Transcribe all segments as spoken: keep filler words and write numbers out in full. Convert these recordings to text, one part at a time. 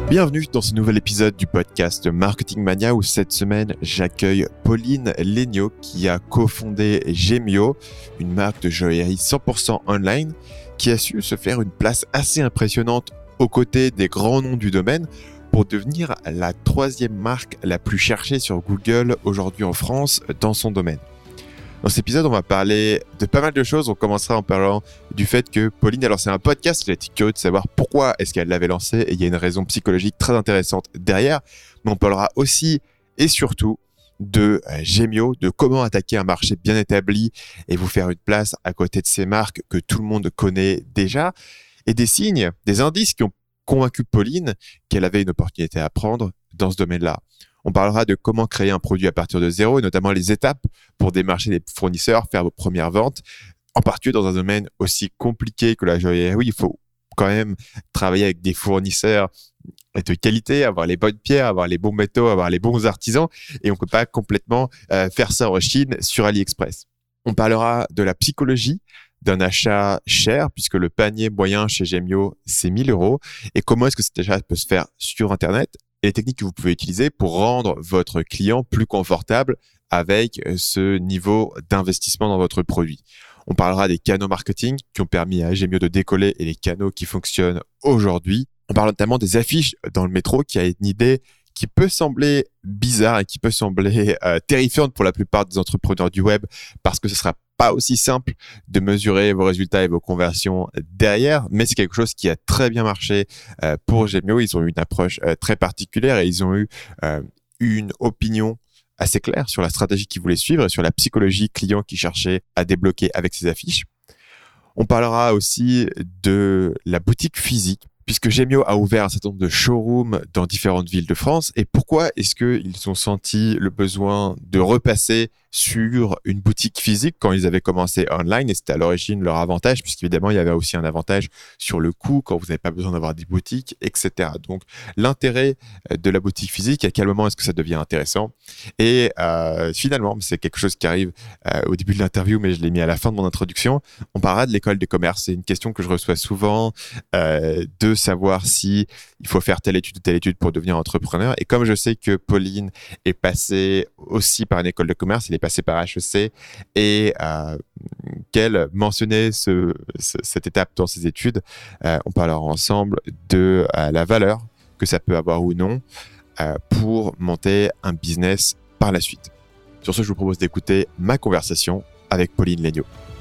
Bienvenue dans ce nouvel épisode du podcast Marketing Mania où cette semaine j'accueille Pauline Legnaud qui a cofondé Gemio, une marque de joaillerie cent pour cent online qui a su se faire une place assez impressionnante aux côtés des grands noms du domaine pour devenir la troisième marque la plus cherchée sur Google aujourd'hui en France dans son domaine. Dans cet épisode, on va parler de pas mal de choses. On commencera en parlant du fait que Pauline a lancé un podcast. J'ai été curieux de savoir pourquoi est-ce qu'elle l'avait lancé et il y a une raison psychologique très intéressante derrière. Mais on parlera aussi et surtout de Gemio, de comment attaquer un marché bien établi et vous faire une place à côté de ces marques que tout le monde connaît déjà et des signes, des indices qui ont convaincu Pauline qu'elle avait une opportunité à prendre dans ce domaine-là. On parlera de comment créer un produit à partir de zéro et notamment les étapes pour démarcher les fournisseurs, faire vos premières ventes. En particulier dans un domaine aussi compliqué que la joaillerie, oui, il faut quand même travailler avec des fournisseurs de qualité, avoir les bonnes pierres, avoir les bons métaux, avoir les bons artisans et on ne peut pas complètement euh, faire ça en Chine sur AliExpress. On parlera de la psychologie d'un achat cher puisque le panier moyen chez Gemio, c'est mille euros et comment est-ce que cet achat peut se faire sur Internet et les techniques que vous pouvez utiliser pour rendre votre client plus confortable avec ce niveau d'investissement dans votre produit. On parlera des canaux marketing qui ont permis à Gemio de décoller et les canaux qui fonctionnent aujourd'hui. On parle notamment des affiches dans le métro qui a une idée qui peut sembler bizarre et qui peut sembler euh, terrifiante pour la plupart des entrepreneurs du web parce que ce sera pas aussi simple de mesurer vos résultats et vos conversions derrière, mais c'est quelque chose qui a très bien marché euh, pour Gemio. Ils ont eu une approche euh, très particulière et ils ont eu euh, une opinion assez claire sur la stratégie qu'ils voulaient suivre et sur la psychologie client qu'ils cherchaient à débloquer avec ces affiches. On parlera aussi de la boutique physique, puisque Gemio a ouvert un certain nombre de showrooms dans différentes villes de France. Et pourquoi est-ce qu'ils ont senti le besoin de repasser sur une boutique physique quand ils avaient commencé online? Et c'était à l'origine leur avantage, puisqu'évidemment, il y avait aussi un avantage sur le coût quand vous n'avez pas besoin d'avoir des boutiques, et cetera. Donc, l'intérêt de la boutique physique, à quel moment est-ce que ça devient intéressant? Et euh, finalement, c'est quelque chose qui arrive euh, au début de l'interview, mais je l'ai mis à la fin de mon introduction. On parlera de l'école de commerce. C'est une question que je reçois souvent euh, de savoir si il faut faire telle étude ou telle étude pour devenir entrepreneur. Et comme je sais que Pauline est passée aussi par une école de commerce, elle est passée par H E C et euh, qu'elle mentionnait ce, ce, cette étape dans ses études, euh, on parlera ensemble de euh, la valeur que ça peut avoir ou non euh, pour monter un business par la suite. Sur ce, je vous propose d'écouter ma conversation avec Pauline Legnaud.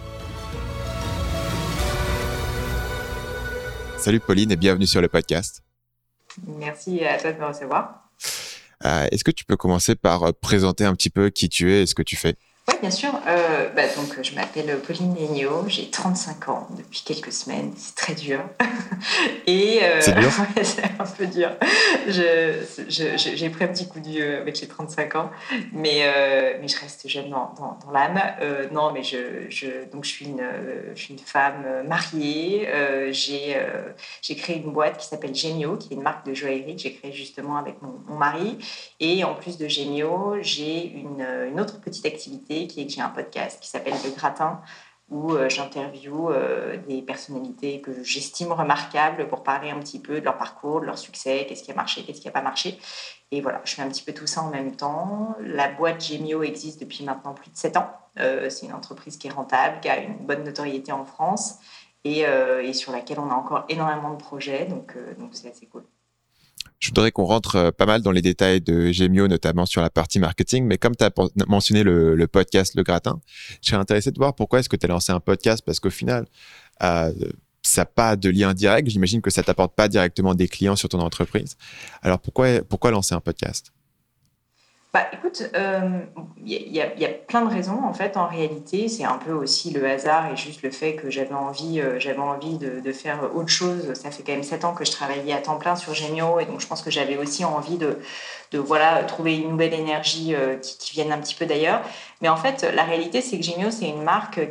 Salut Pauline et bienvenue sur le podcast. Merci à toi de me recevoir. Euh, est-ce que tu peux commencer par présenter un petit peu qui tu es et ce que tu fais? Oui, bien sûr. Euh, bah, donc, je m'appelle Pauline Legnaud, j'ai trente-cinq ans depuis quelques semaines, c'est très dur. Et, euh, c'est dur ouais, c'est un peu dur. Je, je, je, j'ai pris un petit coup de vieux avec les trente-cinq ans, mais, euh, mais je reste jeune dans, dans, dans l'âme. Euh, non, mais je, je, donc je, suis une, je suis une femme mariée. Euh, j'ai, euh, j'ai créé une boîte qui s'appelle Gemio, qui est une marque de joaillerie que j'ai créée justement avec mon, mon mari. Et en plus de Gemio, j'ai une, une autre petite activité qui est que j'ai un podcast qui s'appelle Le Gratin où euh, j'interviewe euh, des personnalités que j'estime remarquables pour parler un petit peu de leur parcours, de leur succès, qu'est-ce qui a marché, qu'est-ce qui n'a pas marché. Et voilà, je fais un petit peu tout ça en même temps. La boîte Gemio existe depuis maintenant plus de sept ans. Euh, c'est une entreprise qui est rentable, qui a une bonne notoriété en France et, euh, et sur laquelle on a encore énormément de projets, donc, euh, donc c'est assez cool. Je voudrais qu'on rentre pas mal dans les détails de Gemio, notamment sur la partie marketing. Mais comme tu as mentionné le, le podcast Le Gratin, je serais intéressé de voir pourquoi est-ce que tu as lancé un podcast parce qu'au final, euh, ça n'a pas de lien direct. J'imagine que ça ne t'apporte pas directement des clients sur ton entreprise. Alors, pourquoi, pourquoi lancer un podcast ? Bah, écoute, il euh, y, y, y a plein de raisons. En fait, en réalité, c'est un peu aussi le hasard et juste le fait que j'avais envie, euh, j'avais envie de, de faire autre chose. Ça fait quand même sept ans que je travaillais à temps plein sur Gemio et donc je pense que j'avais aussi envie de, de voilà, trouver une nouvelle énergie euh, qui, qui vienne un petit peu d'ailleurs. Mais en fait, la réalité, c'est que Gemio, c'est une marque qui a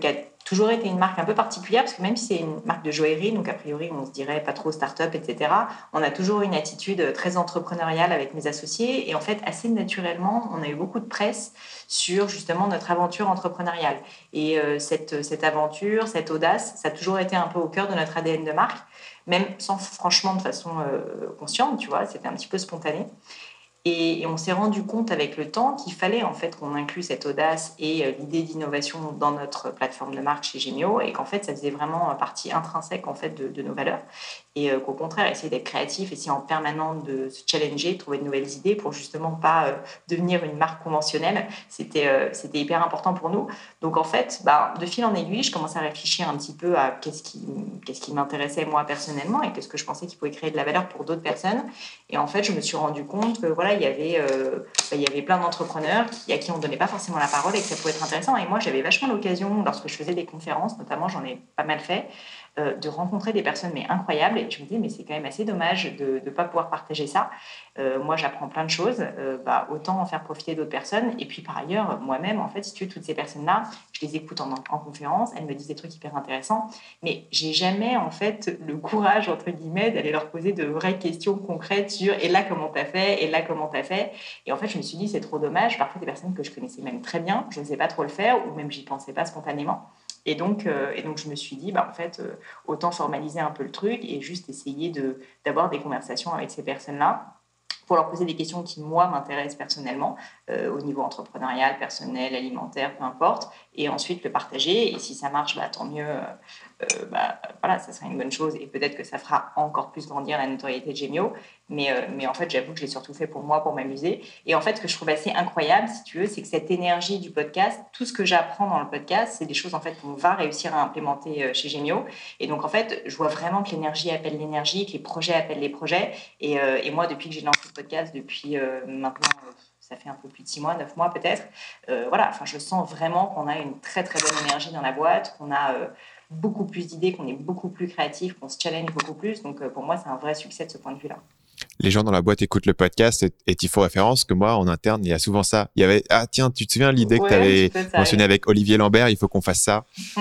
toujours été une marque un peu particulière parce que même si c'est une marque de joaillerie, donc a priori on se dirait pas trop start-up, et cetera, on a toujours une attitude très entrepreneuriale avec mes associés et en fait assez naturellement on a eu beaucoup de presse sur justement notre aventure entrepreneuriale et euh, cette, cette aventure, cette audace, ça a toujours été un peu au cœur de notre A D N de marque, même sans franchement de façon euh, consciente, tu vois, c'était un petit peu spontané. Et, et on s'est rendu compte avec le temps qu'il fallait en fait qu'on inclue cette audace et euh, l'idée d'innovation dans notre plateforme de marque chez Gemio et qu'en fait ça faisait vraiment partie intrinsèque en fait de, de nos valeurs et euh, qu'au contraire essayer d'être créatif, essayer en permanence de se challenger, trouver de nouvelles idées pour justement pas euh, devenir une marque conventionnelle, c'était, euh, c'était hyper important pour nous. Donc en fait, bah, de fil en aiguille, je commençais à réfléchir un petit peu à qu'est-ce qui, qu'est-ce qui m'intéressait moi personnellement et qu'est-ce que je pensais qui pouvait créer de la valeur pour d'autres personnes. Et en fait, je me suis rendu compte que voilà, il y avait, euh, bah, il y avait plein d'entrepreneurs qui, à qui on ne donnait pas forcément la parole et que ça pouvait être intéressant. Et moi, j'avais vachement l'occasion, lorsque je faisais des conférences, notamment, j'en ai pas mal fait, euh, de rencontrer des personnes mais incroyables. Et je me disais, mais c'est quand même assez dommage de ne pas pouvoir partager ça. Euh, moi, j'apprends plein de choses, euh, bah, autant en faire profiter d'autres personnes. Et puis, par ailleurs, moi-même, en fait, si tu veux, toutes ces personnes-là, je les écoute en, en conférence, elles me disent des trucs hyper intéressants, mais j'ai jamais, en fait, le courage, entre guillemets, d'aller leur poser de vraies questions concrètes sur « et là, comment t'as fait ? Et là, comment t'as fait ?» Et en fait, je me suis dit, c'est trop dommage. Parfois, des personnes que je connaissais même très bien, je n'osais pas trop le faire, ou même j'y pensais pas spontanément. Et donc, euh, et donc, je me suis dit, bah, en fait, euh, autant formaliser un peu le truc et juste essayer de, d'avoir des conversations avec ces personnes-là pour leur poser des questions qui, moi, m'intéressent personnellement, euh, au niveau entrepreneurial, personnel, alimentaire, peu importe, et ensuite le partager. Et si ça marche, bah, tant mieux, euh, euh, bah, voilà, ça sera une bonne chose, et peut-être que ça fera encore plus grandir la notoriété de Gemio. Mais, euh, mais en fait, j'avoue que je l'ai surtout fait pour moi, pour m'amuser. Et en fait, ce que je trouve assez incroyable, si tu veux, c'est que cette énergie du podcast, tout ce que j'apprends dans le podcast, c'est des choses en fait qu'on va réussir à implémenter chez Gemio. Et donc, en fait, je vois vraiment que l'énergie appelle l'énergie, que les projets appellent les projets. Et, euh, et moi, depuis que j'ai lancé le podcast, depuis euh, maintenant, euh, ça fait un peu plus de six mois, neuf mois peut-être, euh, voilà, enfin, je sens vraiment qu'on a une très, très bonne énergie dans la boîte, qu'on a euh, beaucoup plus d'idées, qu'on est beaucoup plus créatif, qu'on se challenge beaucoup plus. Donc, euh, pour moi, c'est un vrai succès de ce point de vue-là. Les gens dans la boîte écoutent le podcast et, et il faut référence que moi, en interne, il y a souvent ça. Il y avait, ah tiens, tu te souviens l'idée que tu avais mentionnée avec Olivier Lambert, il faut qu'on fasse ça. Mmh.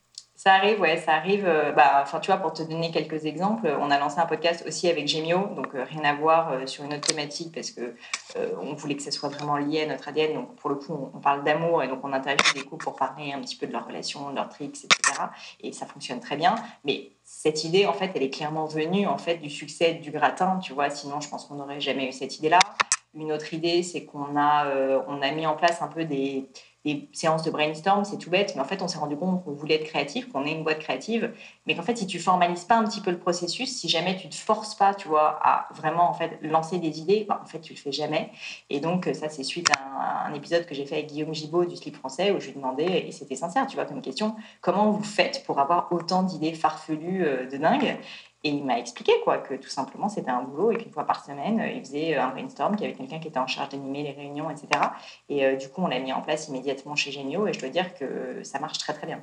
Ça arrive, ouais, ça arrive. Euh, bah, enfin, tu vois, pour te donner quelques exemples, on a lancé un podcast aussi avec Gemio, donc euh, rien à voir euh, sur une autre thématique parce que euh, on voulait que ça soit vraiment lié à notre A D N. Donc pour le coup, on, on parle d'amour et donc on interviewe des couples pour parler un petit peu de leur relation, de leurs tricks, et cetera. Et ça fonctionne très bien. Mais cette idée, en fait, elle est clairement venue en fait du succès du gratin, tu vois. Sinon, je pense qu'on n'aurait jamais eu cette idée-là. Une autre idée, c'est qu'on a, euh, on a mis en place un peu des des séances de brainstorm, c'est tout bête, mais en fait, on s'est rendu compte qu'on voulait être créatif, qu'on est une boîte créative, mais qu'en fait, si tu formalises pas un petit peu le processus, si jamais tu te forces pas, tu vois, à vraiment en fait lancer des idées, bah, en fait, tu le fais jamais. Et donc, ça, c'est suite à un, un épisode que j'ai fait avec Guillaume Gibaud du Slip Français, où je lui demandais, et c'était sincère, tu vois, comme question, comment vous faites pour avoir autant d'idées farfelues euh, de dingue? Et il m'a expliqué quoi, que tout simplement, c'était un boulot et qu'une fois par semaine, il faisait un brainstorm, qu'il y avait quelqu'un qui était en charge d'animer les réunions, et cetera. Et euh, du coup, on l'a mis en place immédiatement chez Gemio et je dois dire que ça marche très, très bien.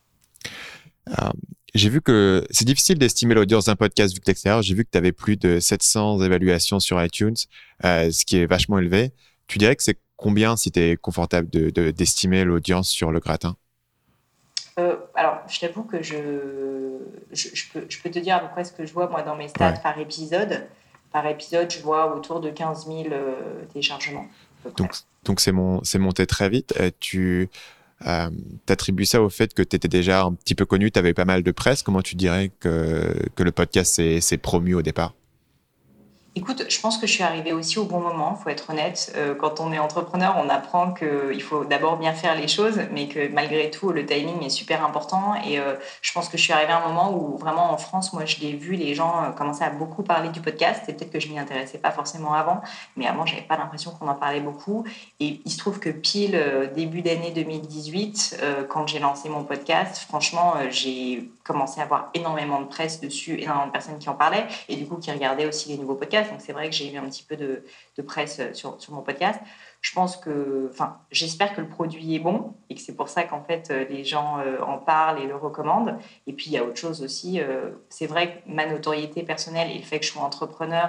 Euh, j'ai vu que c'est difficile d'estimer l'audience d'un podcast vu que l'extérieur. J'ai vu que tu avais plus de sept cents évaluations sur iTunes, euh, ce qui est vachement élevé. Tu dirais que c'est combien si tu es confortable de, de, d'estimer l'audience sur le gratin? Euh, alors, je t'avoue que je, je, je, peux, je peux te dire à peu près ce que je vois moi dans mes stats ouais. par épisode. Par épisode, je vois autour de quinze mille euh, téléchargements. Donc, donc c'est, mon, c'est monté très vite. Euh, tu euh, attribues ça au fait que tu étais déjà un petit peu connu, tu avais pas mal de presse. Comment tu dirais que, que le podcast s'est, s'est promu au départ? Écoute, je pense que je suis arrivée aussi au bon moment, il faut être honnête. Euh, quand on est entrepreneur, on apprend qu'il faut d'abord bien faire les choses, mais que malgré tout, le timing est super important. Et euh, je pense que je suis arrivée à un moment où vraiment en France, moi, je l'ai vu, les gens euh, commençaient à beaucoup parler du podcast. Et peut-être que je m'y intéressais pas forcément avant, mais avant, j'avais pas l'impression qu'on en parlait beaucoup. Et il se trouve que pile euh, début d'année deux mille dix-huit, euh, quand j'ai lancé mon podcast, franchement, euh, j'ai commencé à avoir énormément de presse dessus, énormément de personnes qui en parlaient et du coup qui regardaient aussi les nouveaux podcasts. Donc c'est vrai que j'ai eu un petit peu de, de presse sur, sur mon podcast. Je pense que, enfin, j'espère que le produit est bon et que c'est pour ça qu'en fait les gens euh, en parlent et le recommandent. Et puis il y a autre chose aussi. Euh, c'est vrai que ma notoriété personnelle et le fait que je sois entrepreneur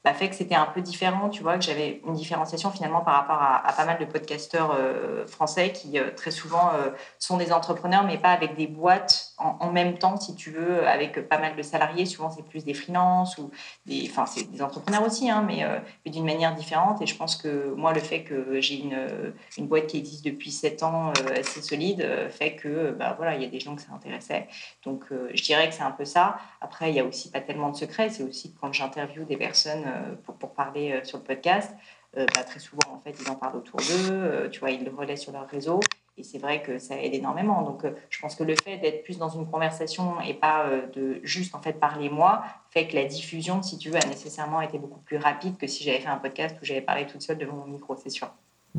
bah, fait que c'était un peu différent, tu vois, que j'avais une différenciation finalement par rapport à, à pas mal de podcasteurs euh, français qui euh, très souvent euh, sont des entrepreneurs, mais pas avec des boîtes en, en même temps, si tu veux, avec pas mal de salariés. Souvent, c'est plus des freelances ou des, enfin, c'est des entrepreneurs aussi, hein, mais, euh, mais d'une manière différente. Et je pense que moi, le fait que j'ai une, une boîte qui existe depuis sept ans, euh, assez solide, euh, fait que, bah, voilà, il y a des gens que ça intéressait. Donc, euh, je dirais que c'est un peu ça. Après, il y a aussi pas tellement de secrets. C'est aussi que quand j'interviewe des personnes euh, pour, pour parler euh, sur le podcast, euh, bah, très souvent, en fait, ils en parlent autour d'eux. Euh, tu vois, ils le relaient sur leur réseau. Et c'est vrai que ça aide énormément. Donc, euh, je pense que le fait d'être plus dans une conversation et pas euh, de juste, en fait, parler moi, fait que la diffusion, si tu veux, a nécessairement été beaucoup plus rapide que si j'avais fait un podcast où j'avais parlé toute seule devant mon micro, c'est sûr.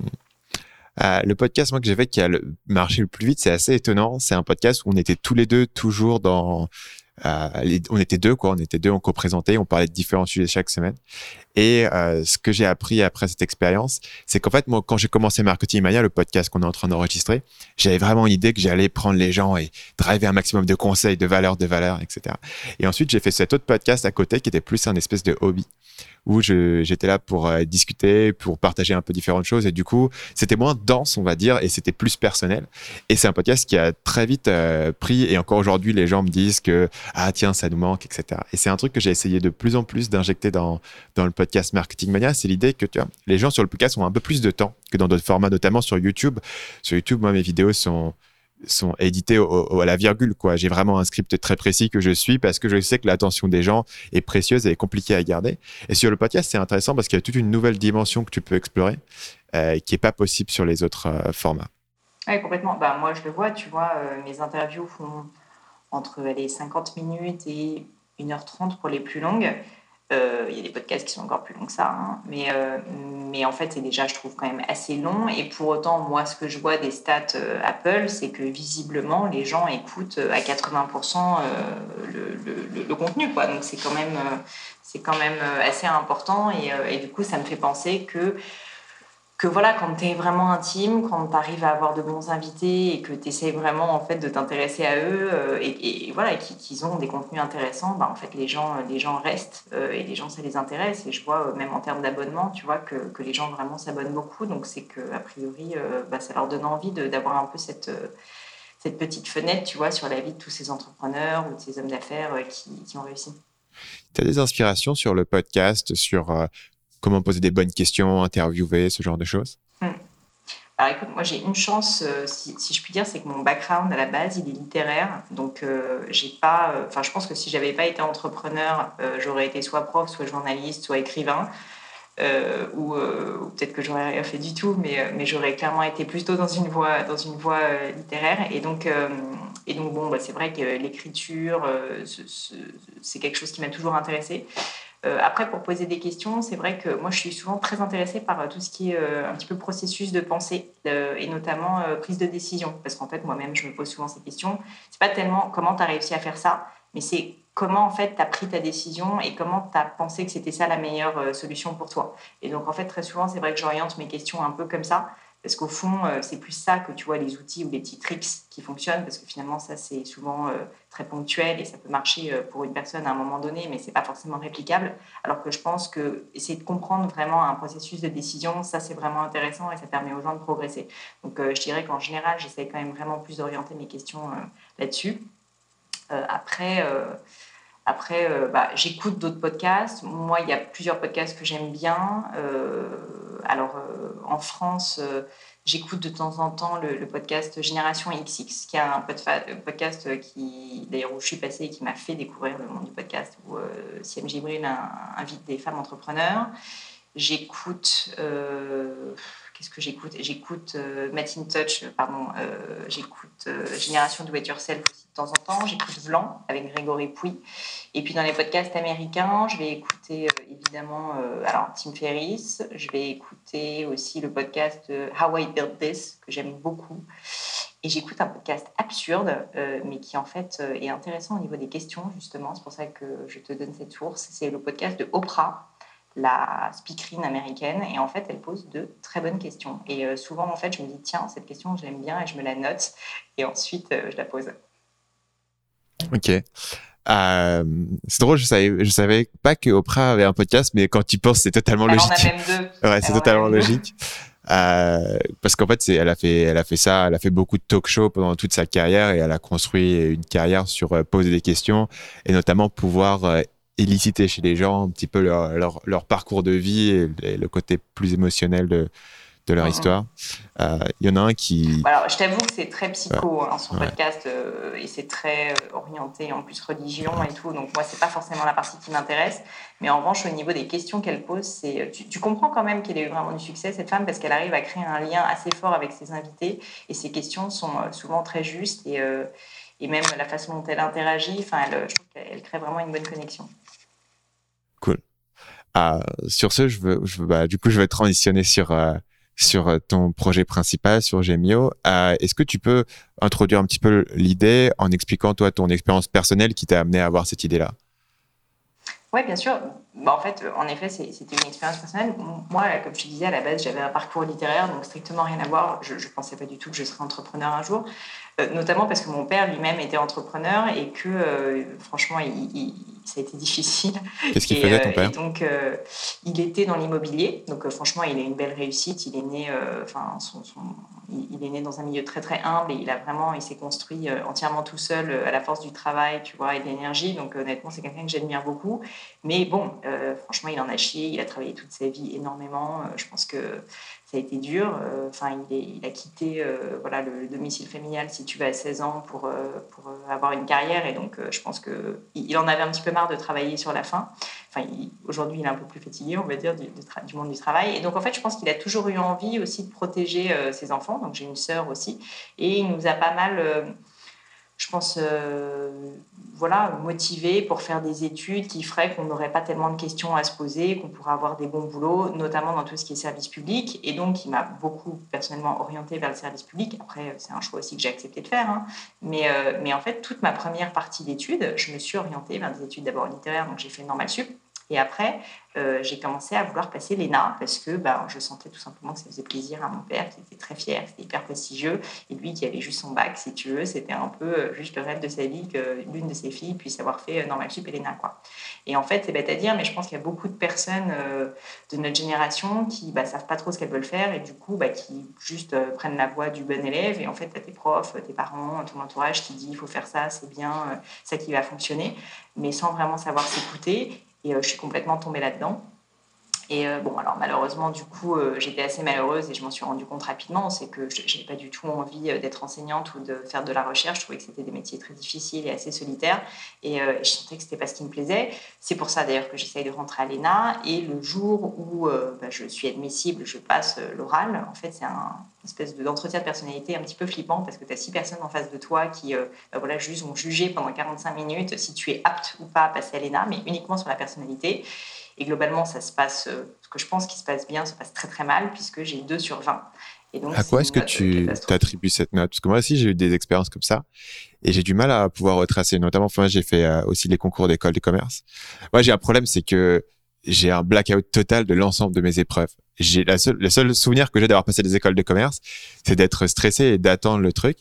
Euh, le podcast moi que j'ai fait qui a le, marché le plus vite, c'est assez étonnant. C'est un podcast où on était tous les deux toujours dans euh, les, on était deux quoi, on était deux, on co-présentait, on parlait de différents sujets chaque semaine. Et euh, ce que j'ai appris après cette expérience, c'est qu'en fait, moi, quand j'ai commencé Marketing Mania, le podcast qu'on est en train d'enregistrer, j'avais vraiment une idée que j'allais prendre les gens et driver un maximum de conseils, de valeurs, de valeurs, et cetera. Et ensuite, j'ai fait cet autre podcast à côté qui était plus un espèce de hobby où je, j'étais là pour euh, discuter, pour partager un peu différentes choses. Et du coup, c'était moins dense, on va dire, et c'était plus personnel. Et c'est un podcast qui a très vite euh, pris. Et encore aujourd'hui, les gens me disent que, ah tiens, ça nous manque, et cetera. Et c'est un truc que j'ai essayé de plus en plus d'injecter dans, dans le podcast Marketing Mania. C'est l'idée que tu vois, les gens sur le podcast ont un peu plus de temps que dans d'autres formats, notamment sur YouTube. Sur YouTube, moi, mes vidéos sont sont édités au, au, à la virgule, quoi. J'ai vraiment un script très précis que je suis parce que je sais que l'attention des gens est précieuse et est compliquée à garder. Et sur le podcast, c'est intéressant parce qu'il y a toute une nouvelle dimension que tu peux explorer euh, qui n'est pas possible sur les autres euh, formats. Oui, complètement. Bah, moi, je le vois, tu vois, euh, mes interviews font entre les cinquante minutes et une heure trente pour les plus longues. Euh, il y a des podcasts qui sont encore plus longs que ça, hein. mais, euh, mais en fait, c'est déjà, je trouve, quand même assez long. Et pour autant, moi, ce que je vois des stats euh, Apple, c'est que visiblement, les gens écoutent à quatre-vingts pour cent euh, le, le, le contenu, quoi. Donc, c'est quand même, euh, c'est quand même assez important. Et, euh, et du coup, ça me fait penser que que voilà, quand tu es vraiment intime, quand tu arrives à avoir de bons invités et que tu essaies vraiment en fait de t'intéresser à eux euh, et, et voilà, qu'ils ont des contenus intéressants, bah, en fait les gens, les gens restent euh, et les gens ça les intéresse. Et je vois euh, même en termes d'abonnement, tu vois que, que les gens vraiment s'abonnent beaucoup, donc c'est que a priori euh, bah, ça leur donne envie de, d'avoir un peu cette euh, cette petite fenêtre, tu vois, sur la vie de tous ces entrepreneurs ou de ces hommes d'affaires euh, qui, qui ont réussi. Tu as des inspirations sur le podcast, sur euh, comment poser des bonnes questions, interviewer, ce genre de choses? Hmm. Alors écoute, moi j'ai une chance, euh, si, si je puis dire, c'est que mon background à la base, il est littéraire. Donc euh, j'ai pas, enfin euh, je pense que si j'avais pas été entrepreneur, euh, j'aurais été soit prof, soit journaliste, soit écrivain, euh, ou, euh, ou peut-être que j'aurais rien fait du tout, mais, mais j'aurais clairement été plutôt dans une voie, dans une voie euh, littéraire. Et donc, euh, et donc bon, bah, c'est vrai que l'écriture, euh, ce, ce, c'est quelque chose qui m'a toujours intéressée. Euh, après, pour poser des questions, c'est vrai que moi, je suis souvent très intéressée par euh, tout ce qui est euh, un petit peu processus de pensée euh, et notamment euh, prise de décision. Parce qu'en fait, moi-même, je me pose souvent ces questions. C'est pas tellement comment tu as réussi à faire ça, mais c'est comment, en fait, tu as pris ta décision et comment tu as pensé que c'était ça la meilleure euh, solution pour toi. Et donc, en fait, très souvent, c'est vrai que j'oriente mes questions un peu comme ça. Parce qu'au fond, euh, c'est plus ça que tu vois, les outils ou les petits tricks qui fonctionnent. Parce que finalement, ça, c'est souvent euh, très ponctuel et ça peut marcher euh, pour une personne à un moment donné, mais ce n'est pas forcément réplicable. Alors que je pense que essayer de comprendre vraiment un processus de décision, ça, c'est vraiment intéressant et ça permet aux gens de progresser. Donc, euh, je dirais qu'en général, j'essaie quand même vraiment plus d'orienter mes questions euh, là-dessus. Euh, après... Euh, Après, euh, bah, j'écoute d'autres podcasts. Moi, il y a plusieurs podcasts que j'aime bien. Euh, alors, euh, en France, euh, j'écoute de temps en temps le, le podcast Génération X X, qui est un podcast qui, d'ailleurs, où je suis passée et qui m'a fait découvrir le monde du podcast, où euh, Siem Jibril invite des femmes entrepreneurs. J'écoute... Euh, Qu'est-ce que j'écoute J'écoute euh, Macintosh, pardon, euh, j'écoute euh, Génération Do It Yourself aussi de temps en temps, j'écoute Vlan avec Grégory Pouy. Et puis dans les podcasts américains, je vais écouter euh, évidemment euh, alors Tim Ferriss, je vais écouter aussi le podcast euh, How I Built This, que j'aime beaucoup. Et j'écoute un podcast absurde, euh, mais qui en fait euh, est intéressant au niveau des questions, justement. C'est pour ça que je te donne cette source. C'est le podcast de Oprah, la speakerine américaine, et en fait elle pose de très bonnes questions et euh, souvent en fait je me dis tiens cette question je l'aime bien et je me la note et ensuite euh, je la pose. Ok. Euh, c'est drôle, je savais, je savais pas que Oprah avait un podcast, mais quand tu penses, c'est totalement Elle logique. en a même deux. Ouais, c'est Elle en a totalement même deux. logique. Euh, parce qu'en fait, c'est, elle a fait, elle a fait ça, elle a fait beaucoup de talk-shows pendant toute sa carrière et elle a construit une carrière sur euh, poser des questions et notamment pouvoir euh, éliciter chez les gens un petit peu leur, leur, leur parcours de vie et, et le côté plus émotionnel de, de leur Mm-mm. histoire. Euh, Il y en a un qui... Alors, je t'avoue que c'est très Ouais, psycho, hein, son ouais. podcast, euh, et c'est très euh, orienté en plus religion et tout. Donc, moi, c'est pas forcément la partie qui m'intéresse. Mais en revanche, au niveau des questions qu'elle pose, c'est, tu, tu comprends quand même qu'elle ait eu vraiment du succès, cette femme, parce qu'elle arrive à créer un lien assez fort avec ses invités. Et ses questions sont euh, souvent très justes. Et, euh, et même la façon dont elle interagit, enfin, elle, je trouve qu'elle crée vraiment une bonne connexion. Cool. Euh, sur ce, je veux, je veux, bah, du coup, je vais transitionner sur euh, sur ton projet principal, sur Gemio. Euh, est-ce que tu peux introduire un petit peu l'idée en expliquant toi ton expérience personnelle qui t'a amené à avoir cette idée-là? Oui, bien sûr. Bah, en fait, en effet, c'est, c'était une expérience personnelle. Moi, comme je te disais, à la base, j'avais un parcours littéraire, donc strictement rien à voir. Je ne pensais pas du tout que je serais entrepreneur un jour, euh, notamment parce que mon père lui-même était entrepreneur et que, euh, franchement, il, il, ça a été difficile. Qu'est-ce qu'il Et, faisait euh, ton et père? donc, euh, il était dans l'immobilier. Donc, euh, franchement, il a une belle réussite. Il est né, euh, enfin, son, son, il, il est né dans un milieu très, très humble et il a vraiment, il s'est construit euh, entièrement tout seul euh, à la force du travail, tu vois, et de l'énergie. Donc, honnêtement, c'est quelqu'un que j'admire beaucoup. Mais bon, euh, franchement, il en a chié. Il a travaillé toute sa vie énormément. Euh, je pense que ça a été dur. Euh, enfin, il, est, il a quitté euh, voilà, le, le domicile familial, si tu veux, à seize ans pour, euh, pour avoir une carrière. Et donc, euh, je pense qu'il il en avait un petit peu marre de travailler sur la fin. Enfin, il, aujourd'hui, il est un peu plus fatigué, on va dire, du, du, tra- du monde du travail. Et donc, en fait, je pense qu'il a toujours eu envie aussi de protéger euh, ses enfants. Donc, j'ai une sœur aussi. Et il nous a pas mal... Euh, je pense, euh, voilà, motivé pour faire des études qui feraient qu'on n'aurait pas tellement de questions à se poser, qu'on pourrait avoir des bons boulots, notamment dans tout ce qui est service public. Et donc, il m'a beaucoup personnellement orienté vers le service public. Après, c'est un choix aussi que j'ai accepté de faire. Hein. Mais, euh, mais en fait, toute ma première partie d'études, je me suis orientée vers des études d'abord littéraires, donc j'ai fait Normal Sup. Et après, euh, j'ai commencé à vouloir passer l'E N A parce que bah, je sentais tout simplement que ça faisait plaisir à mon père qui était très fier, c'était hyper prestigieux. Et lui qui avait juste son bac, si tu veux, c'était un peu euh, juste le rêve de sa vie que l'une de ses filles puisse avoir fait euh, Normal Sup et l'E N A. Quoi. Et en fait, c'est bête à dire, mais je pense qu'il y a beaucoup de personnes euh, de notre génération qui ne bah, savent pas trop ce qu'elles veulent faire et du coup, bah, qui juste euh, prennent la voie du bon élève. Et en fait, tu as tes profs, tes parents, ton entourage qui dit il faut faire ça, c'est bien, euh, ça qui va fonctionner, mais sans vraiment savoir s'écouter. Et euh, je suis complètement tombée là-dedans. Et euh, bon, alors malheureusement, du coup, euh, j'étais assez malheureuse et je m'en suis rendu compte rapidement. C'est que je n'avais pas du tout envie euh, d'être enseignante ou de faire de la recherche. Je trouvais que c'était des métiers très difficiles et assez solitaires. Et euh, je sentais que ce n'était pas ce qui me plaisait. C'est pour ça d'ailleurs que j'essaye de rentrer à l'E N A. Et le jour où euh, bah, je suis admissible, je passe euh, l'oral. En fait, c'est un une espèce de, d'entretien de personnalité un petit peu flippant parce que tu as six personnes en face de toi qui euh, bah, voilà, juste vont juger pendant quarante-cinq minutes si tu es apte ou pas à passer à l'E N A, mais uniquement sur la personnalité. Et globalement, ça se passe, euh, ce que je pense qui se passe bien, se passe très très mal, puisque j'ai deux sur vingt. Et donc, À c'est quoi est-ce une que note euh, tu catastrophique. t'attribues cette note? Parce que moi aussi, j'ai eu des expériences comme ça et j'ai du mal à pouvoir retracer. Notamment, enfin, j'ai fait euh, aussi les concours d'école de commerce. Moi, j'ai un problème, c'est que j'ai un blackout total de l'ensemble de mes épreuves. J'ai la seule, le seul souvenir que j'ai d'avoir passé des écoles de commerce, c'est d'être stressé et d'attendre le truc.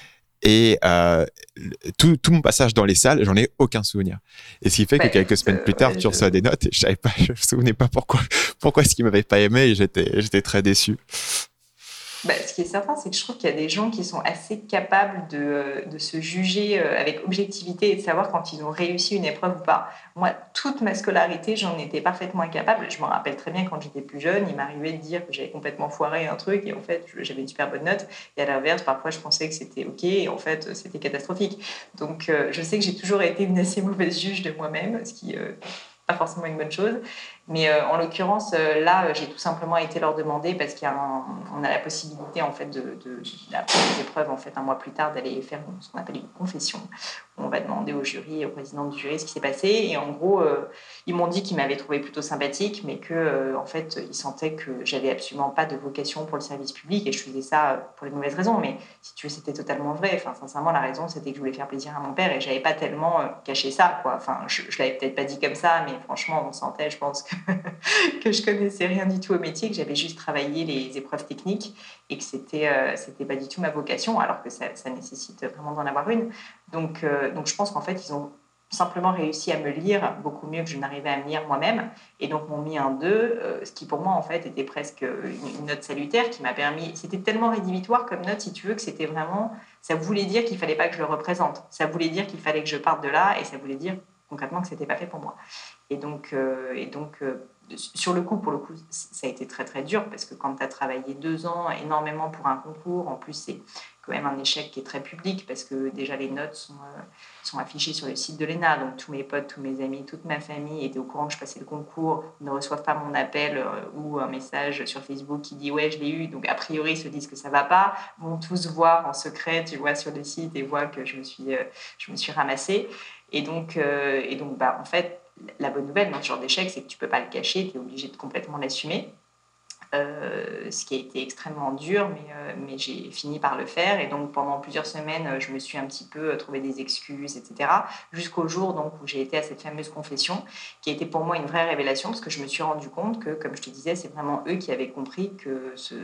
Et euh, tout, tout mon passage dans les salles, j'en ai aucun souvenir. Et ce qui fait Bah, que quelques écoute, semaines plus euh, tard, ouais, tu je... reçois des notes et je savais pas, je me souvenais pas pourquoi, pourquoi est-ce qu'ils m'avaient pas aimé et j'étais, j'étais très déçu. Bah, ce qui est certain, c'est que je trouve qu'il y a des gens qui sont assez capables de, de se juger euh, avec objectivité et de savoir quand ils ont réussi une épreuve ou pas. Moi, toute ma scolarité, j'en étais parfaitement incapable. Je me rappelle très bien quand j'étais plus jeune, il m'arrivait de dire que j'avais complètement foiré un truc et en fait, j'avais une super bonne note. Et à l'inverse, parfois, je pensais que c'était OK et en fait, c'était catastrophique. Donc, euh, je sais que j'ai toujours été une assez mauvaise juge de moi-même, ce qui euh, pas forcément une bonne chose. Mais euh, en l'occurrence, euh, là, j'ai tout simplement été leur demander parce qu'on a la possibilité, en fait, de, de, après les épreuves, en fait, un mois plus tard, d'aller faire ce qu'on appelle une confession. On va demander au jury, au président du jury, ce qui s'est passé. Et en gros, euh, ils m'ont dit qu'ils m'avaient trouvé plutôt sympathique, mais que, euh, en fait, ils sentaient que j'avais absolument pas de vocation pour le service public et je faisais ça pour les mauvaises raisons. Mais si tu veux, c'était totalement vrai. Enfin, sincèrement, la raison, c'était que je voulais faire plaisir à mon père et j'avais pas tellement euh, caché ça, quoi. Enfin, je, je l'avais peut-être pas dit comme ça, mais franchement, on sentait, je pense, que, que je connaissais rien du tout au métier, que j'avais juste travaillé les épreuves techniques et que c'était, euh, c'était pas du tout ma vocation, alors que ça, ça nécessite vraiment d'en avoir une. Donc, euh, donc je pense qu'en fait, ils ont tout simplement réussi à me lire beaucoup mieux que je n'arrivais à me lire moi-même. Et donc, m'ont mis un deux, euh, ce qui pour moi, en fait, était presque une, une note salutaire qui m'a permis... C'était tellement rédhibitoire comme note, si tu veux, que c'était vraiment... Ça voulait dire qu'il ne fallait pas que je le représente. Ça voulait dire qu'il fallait que je parte de là et ça voulait dire concrètement que ce n'était pas fait pour moi. Et donc, euh, et donc euh, sur le coup, pour le coup, ça a été très, très dur parce que quand tu as travaillé deux ans énormément pour un concours, en plus, c'est quand même un échec qui est très public parce que déjà les notes sont, euh, sont affichées sur le site de l'E N A. Donc tous mes potes, tous mes amis, toute ma famille étaient au courant que je passais le concours, ils ne reçoivent pas mon appel euh, ou un message sur Facebook qui dit ouais, je l'ai eu. Donc a priori, ils se disent que ça ne va pas, vont tous voir en secret, tu vois, sur le site et voient que je me suis, euh, je me suis ramassée. Et donc, euh, et donc bah, en fait, la bonne nouvelle dans ce genre d'échec, c'est que tu ne peux pas le cacher, tu es obligé de complètement l'assumer. Euh, ce qui a été extrêmement dur, mais, euh, mais j'ai fini par le faire. Et donc, pendant plusieurs semaines, je me suis un petit peu trouvé des excuses, et cetera. Jusqu'au jour donc, où j'ai été à cette fameuse confession, qui a été pour moi une vraie révélation, parce que je me suis rendu compte que, comme je te disais, c'est vraiment eux qui avaient compris que ce,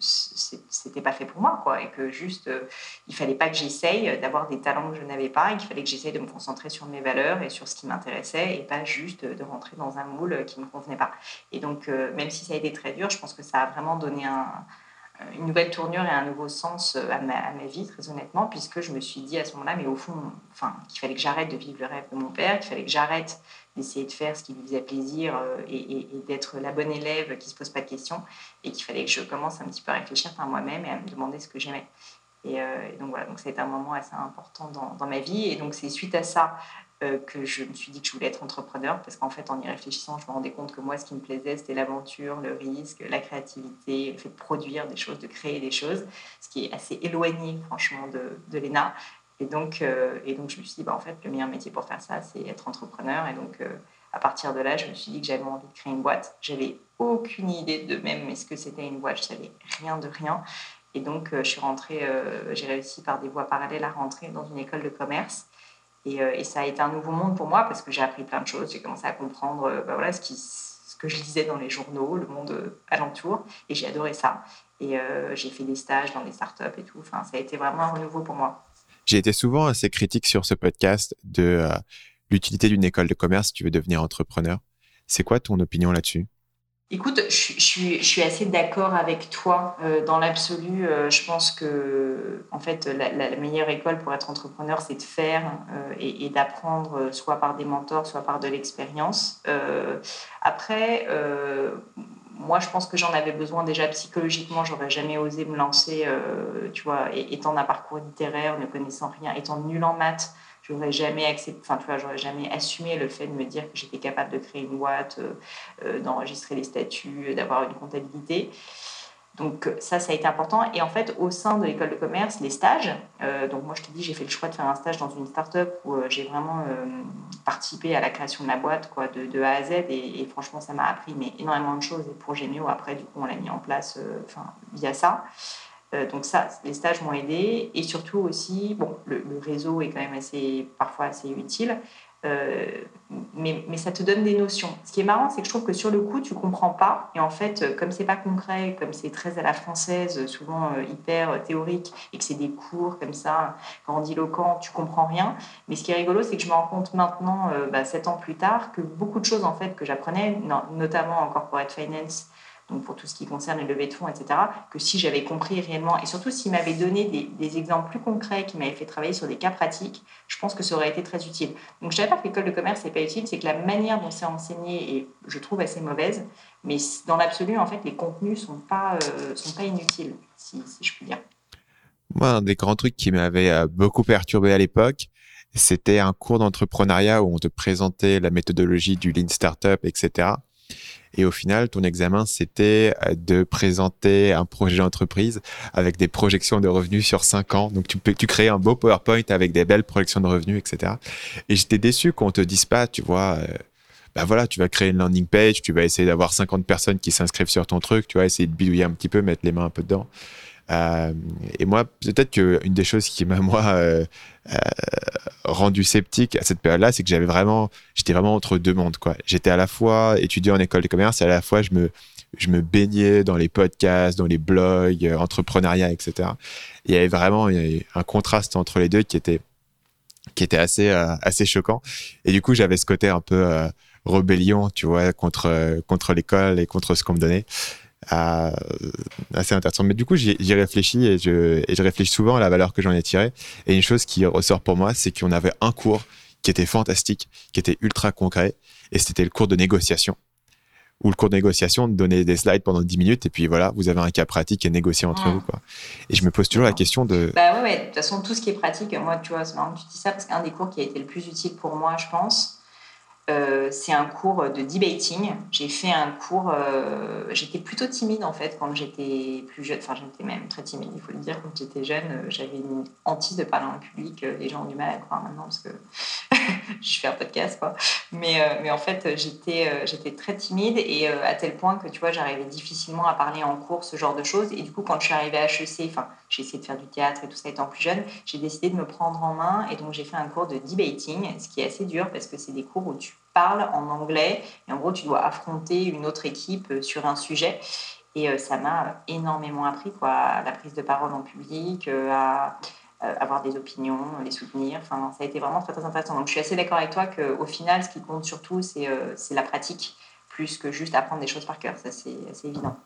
ce c'était pas fait pour moi, quoi, et que juste, euh, il fallait pas que j'essaye d'avoir des talents que je n'avais pas, et qu'il fallait que j'essaye de me concentrer sur mes valeurs et sur ce qui m'intéressait, et pas juste de rentrer dans un moule qui me convenait pas. Et donc, euh, même si ça a été très dur, je pense que ça a vraiment donné un, une nouvelle tournure et un nouveau sens à ma, à ma vie, très honnêtement, puisque je me suis dit à ce moment-là, mais au fond, enfin, qu'il fallait que j'arrête de vivre le rêve de mon père, qu'il fallait que j'arrête d'essayer de faire ce qui lui faisait plaisir euh, et, et, et d'être la bonne élève qui ne se pose pas de questions, et qu'il fallait que je commence un petit peu à réfléchir par moi-même et à me demander ce que j'aimais. Et, euh, et donc voilà, donc ça a été un moment assez important dans, dans ma vie. Et donc c'est suite à ça euh, que je me suis dit que je voulais être entrepreneur, parce qu'en fait, en y réfléchissant, je me rendais compte que moi, ce qui me plaisait, c'était l'aventure, le risque, la créativité, le fait de produire des choses, de créer des choses, ce qui est assez éloigné, franchement, de, de l'E N A. Et donc, euh, et donc, je me suis dit, bah, en fait, le meilleur métier pour faire ça, c'est être entrepreneur. Et donc, euh, à partir de là, je me suis dit que j'avais envie de créer une boîte. J'avais aucune idée de même ce que c'était une boîte. Je savais rien de rien. Et donc, euh, je suis rentrée, euh, j'ai réussi par des voies parallèles à rentrer dans une école de commerce. Et, euh, et ça a été un nouveau monde pour moi parce que j'ai appris plein de choses. J'ai commencé à comprendre euh, bah voilà, ce, qui, ce que je lisais dans les journaux, le monde euh, alentour. Et j'ai adoré ça. Et euh, j'ai fait des stages dans des startups et tout. Enfin, ça a été vraiment un renouveau pour moi. J'ai été souvent assez critique sur ce podcast de euh, l'utilité d'une école de commerce si tu veux devenir entrepreneur. C'est quoi ton opinion là-dessus ? Écoute, je, je, suis, je suis assez d'accord avec toi. Euh, dans l'absolu, euh, je pense que en fait, la, la meilleure école pour être entrepreneur, c'est de faire euh, et, et d'apprendre, euh, soit par des mentors, soit par de l'expérience. Euh, après, euh, moi, je pense que j'en avais besoin déjà psychologiquement. J'aurais jamais osé me lancer, euh, tu vois, étant d'un parcours littéraire, ne connaissant rien, étant nulle en maths. J'aurais jamais accepté, enfin, tu vois, j'aurais jamais assumé le fait de me dire que j'étais capable de créer une boîte, euh, d'enregistrer les statuts, d'avoir une comptabilité. Donc ça, ça a été important. Et en fait, au sein de l'école de commerce, les stages, euh, donc moi je te dis, j'ai fait le choix de faire un stage dans une start-up où euh, j'ai vraiment euh, participé à la création de la boîte, quoi, de, de A à Z. Et, et franchement, ça m'a appris mais, énormément de choses. Et pour Gémio, après, du coup, on l'a mis en place euh, via ça. Euh, donc ça, les stages m'ont aidé. Et surtout aussi, bon, le, le réseau est quand même assez, parfois assez utile. Euh, mais, mais ça te donne des notions. Ce qui est marrant, c'est que je trouve que sur le coup, tu ne comprends pas. Et en fait, comme ce n'est pas concret, comme c'est très à la française, souvent euh, hyper théorique, et que c'est des cours comme ça, grandiloquents, tu ne comprends rien. Mais ce qui est rigolo, c'est que je me rends compte maintenant, euh, bah, sept ans plus tard, que beaucoup de choses en fait, que j'apprenais, notamment en corporate finance, donc pour tout ce qui concerne les levées de fonds, et cetera, que si j'avais compris réellement, et surtout s'il m'avait donné des, des exemples plus concrets, qui m'avaient fait travailler sur des cas pratiques, je pense que ça aurait été très utile. Donc je ne dirais pas que l'école de commerce n'est pas utile, c'est que la manière dont c'est enseigné est, je trouve, assez mauvaise, mais dans l'absolu, en fait, les contenus ne sont pas, euh, sont pas inutiles, si, si je puis dire. Moi, un des grands trucs qui m'avait euh, beaucoup perturbé à l'époque, c'était un cours d'entrepreneuriat où on te présentait la méthodologie du Lean Startup, et cetera. Et au final, ton examen, c'était de présenter un projet d'entreprise avec des projections de revenus sur cinq ans. Donc, tu, tu créais un beau PowerPoint avec des belles projections de revenus, et cetera. Et j'étais déçu qu'on te dise pas, tu vois, euh, bah voilà, tu vas créer une landing page, tu vas essayer d'avoir cinquante personnes qui s'inscrivent sur ton truc, tu vas essayer de bidouiller un petit peu, mettre les mains un peu dedans. Euh, et moi, peut-être qu'une des choses qui m'a, moi, euh, euh, rendu sceptique à cette période-là, c'est que j'avais vraiment, j'étais vraiment entre deux mondes, quoi. J'étais à la fois étudiant en école de commerce et à la fois, je me, je me baignais dans les podcasts, dans les blogs, euh, entrepreneuriat, et cetera. Et il y avait vraiment il y avait un contraste entre les deux qui était, qui était assez, euh, assez choquant. Et du coup, j'avais ce côté un peu euh, rébellion, tu vois, contre, euh, contre l'école et contre ce qu'on me donnait. Euh, assez intéressant. Mais du coup, j'y, j'y réfléchis et je, et je réfléchis souvent à la valeur que j'en ai tirée. Et une chose qui ressort pour moi, c'est qu'on avait un cours qui était fantastique, qui était ultra concret, et c'était le cours de négociation. Où le cours de négociation donnait des slides pendant dix minutes, et puis voilà, vous avez un cas pratique et négocier entre vous, Mmh. quoi. Et je me pose toujours la D'accord. question de... Bah ouais, ouais, de toute façon, tout ce qui est pratique, moi, tu vois, c'est marrant que tu dis ça parce qu'un des cours qui a été le plus utile pour moi, je pense, Euh, c'est un cours de debating. J'ai fait un cours. Euh, j'étais plutôt timide en fait quand j'étais plus jeune. Enfin, j'étais même très timide, il faut le dire. Quand j'étais jeune, euh, j'avais une hantise de parler en public. Euh, les gens ont du mal à croire maintenant parce que je fais un podcast, quoi. Mais, euh, mais en fait, j'étais, euh, j'étais très timide et euh, à tel point que tu vois, j'arrivais difficilement à parler en cours, ce genre de choses. Et du coup, quand je suis arrivée à H E C, enfin, j'ai essayé de faire du théâtre et tout ça étant plus jeune, j'ai décidé de me prendre en main et donc j'ai fait un cours de debating, ce qui est assez dur parce que c'est des cours où tu parles en anglais et en gros, tu dois affronter une autre équipe sur un sujet. Et euh, ça m'a énormément appris, quoi, la prise de parole en public, euh, à euh, avoir des opinions, les soutenir. Enfin, ça a été vraiment très, très intéressant. Donc, je suis assez d'accord avec toi qu'au final, ce qui compte surtout, c'est, euh, c'est la pratique, plus que juste apprendre des choses par cœur. Ça, c'est, c'est évident.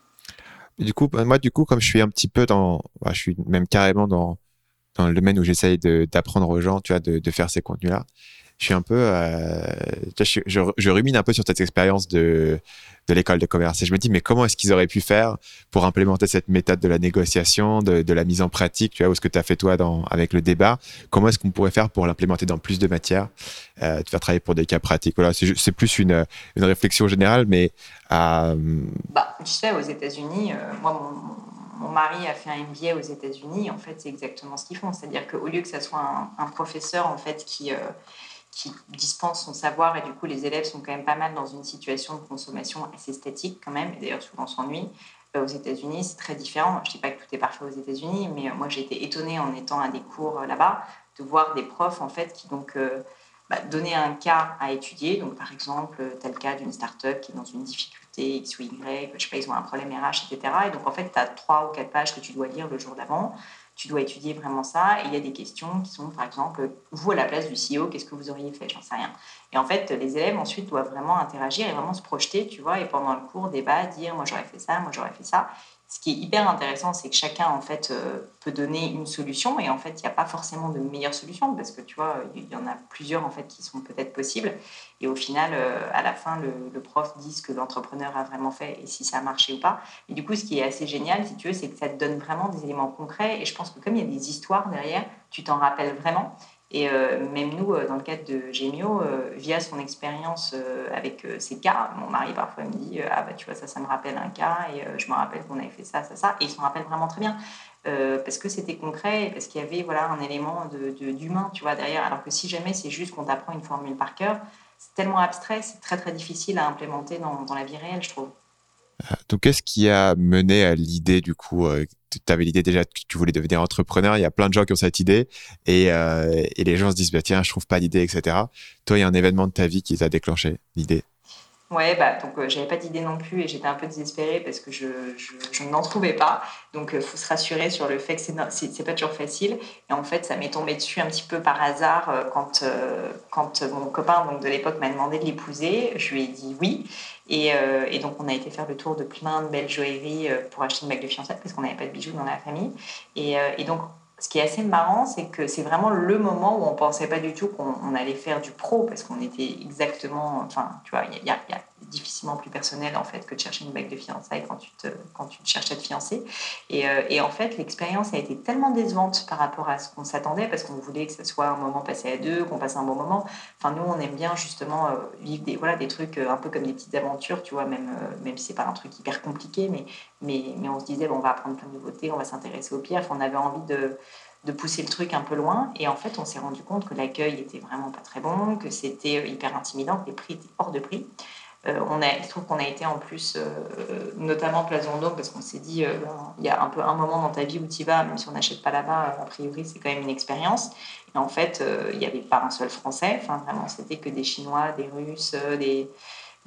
Du coup, moi, du coup, comme je suis un petit peu dans... bah, je suis même carrément dans, dans le domaine où j'essaye de, d'apprendre aux gens, tu vois, de, de faire ces contenus-là. Je suis un peu, euh, je, je, je rumine un peu sur cette expérience de, de l'école de commerce et je me dis, mais comment est-ce qu'ils auraient pu faire pour implémenter cette méthode de la négociation, de, de la mise en pratique, tu vois, ou ce que tu as fait toi dans, avec le débat, comment est-ce qu'on pourrait faire pour l'implémenter dans plus de matières, euh, de faire travailler pour des cas pratiques. Voilà, c'est, c'est plus une, une réflexion générale, mais euh, Bah, tu sais, aux États-Unis, euh, moi, mon, mon mari a fait un M B A aux États-Unis. En fait, c'est exactement ce qu'ils font. C'est-à-dire qu'au lieu que ça soit un, un professeur en fait qui, euh, qui dispense son savoir et du coup les élèves sont quand même pas mal dans une situation de consommation assez statique quand même, et d'ailleurs souvent s'ennuient. Euh, aux États-Unis, c'est très différent. Je ne dis pas que tout est parfait aux États-Unis, mais euh, moi j'ai été étonnée en étant à des cours euh, là-bas de voir des profs en fait qui donc euh, bah, donnaient un cas à étudier. Donc par exemple, tel cas d'une start-up qui est dans une difficulté X ou Y, je sais pas, ils ont un problème R H, et cetera. Et donc en fait, tu as trois ou quatre pages que tu dois lire le jour d'avant. Tu dois étudier vraiment ça. Et il y a des questions qui sont, par exemple, vous, à la place du C E O, qu'est-ce que vous auriez fait? J'en sais rien. Et en fait, les élèves, ensuite, doivent vraiment interagir et vraiment se projeter, tu vois, et pendant le cours, débat, dire, moi, j'aurais fait ça, moi, j'aurais fait ça. Ce qui est hyper intéressant, c'est que chacun, en fait, euh, peut donner une solution. Et en fait, il n'y a pas forcément de meilleure solution parce que, tu vois, il y en a plusieurs, en fait, qui sont peut-être possibles. Et au final, euh, à la fin, le, le prof dit ce que l'entrepreneur a vraiment fait et si ça a marché ou pas. Et du coup, ce qui est assez génial, si tu veux, c'est que ça te donne vraiment des éléments concrets. Et je pense que comme il y a des histoires derrière, tu t'en rappelles vraiment. Et euh, même nous, euh, dans le cadre de Gemio, euh, via son expérience euh, avec euh, ces cas, mon mari parfois me dit euh, ah bah tu vois ça, ça me rappelle un cas et euh, je me rappelle qu'on avait fait ça, ça, ça. Et il s'en rappelle vraiment très bien euh, parce que c'était concret et parce qu'il y avait voilà un élément de, de, d'humain, tu vois, derrière. Alors que si jamais c'est juste qu'on t'apprend une formule par cœur, c'est tellement abstrait, c'est très très difficile à implémenter dans, dans la vie réelle, je trouve. donc qu'est-ce qui a mené à l'idée du coup euh, tu avais l'idée déjà que tu voulais devenir entrepreneur, il y a plein de gens qui ont cette idée et, euh, et les gens se disent bah, tiens je trouve pas d'idée, etc. Toi il y a un événement de ta vie qui t'a déclenché l'idée. Ouais, bah, donc euh, j'avais pas d'idée non plus et j'étais un peu désespérée parce que je, je, je n'en trouvais pas. Donc il euh, faut se rassurer sur le fait que c'est, c'est, c'est pas toujours facile. Et en fait, ça m'est tombé dessus un petit peu par hasard euh, quand, euh, quand mon copain donc, de l'époque m'a demandé de l'épouser. Je lui ai dit oui. Et, euh, et donc on a été faire le tour de plein de belles joailleries euh, pour acheter une bague de fiançailles parce qu'on n'avait pas de bijoux dans la famille. Et, euh, et donc ce qui est assez marrant, c'est que c'est vraiment le moment où on ne pensait pas du tout qu'on on allait faire du pro, parce qu'on était exactement... Enfin, tu vois, il y, y, y a difficilement plus personnel, en fait, que de chercher une bague de fiançailles quand tu te, quand tu te cherches à te fiancer. Et, euh, et en fait, l'expérience a été tellement décevante par rapport à ce qu'on s'attendait, parce qu'on voulait que ce soit un moment passé à deux, qu'on passe un bon moment. Enfin, nous, on aime bien, justement, euh, vivre des, voilà, des trucs euh, un peu comme des petites aventures, tu vois, même, euh, même si ce n'est pas un truc hyper compliqué, mais, mais, mais on se disait, bon, on va apprendre plein de nouveautés, on va s'intéresser aux pierres. Enfin, on avait envie de de pousser le truc un peu loin. Et en fait, on s'est rendu compte que l'accueil était vraiment pas très bon, que c'était hyper intimidant, que les prix étaient hors de prix. Euh, on a, il se trouve qu'on a été en plus, euh, notamment Place Vendôme, parce qu'on s'est dit, euh, ben, il y a un peu un moment dans ta vie où tu y vas, même si on n'achète pas là-bas, a priori, c'est quand même une expérience. Et en fait, euh, il n'y avait pas un seul Français. Enfin, vraiment, c'était que des Chinois, des Russes, euh, des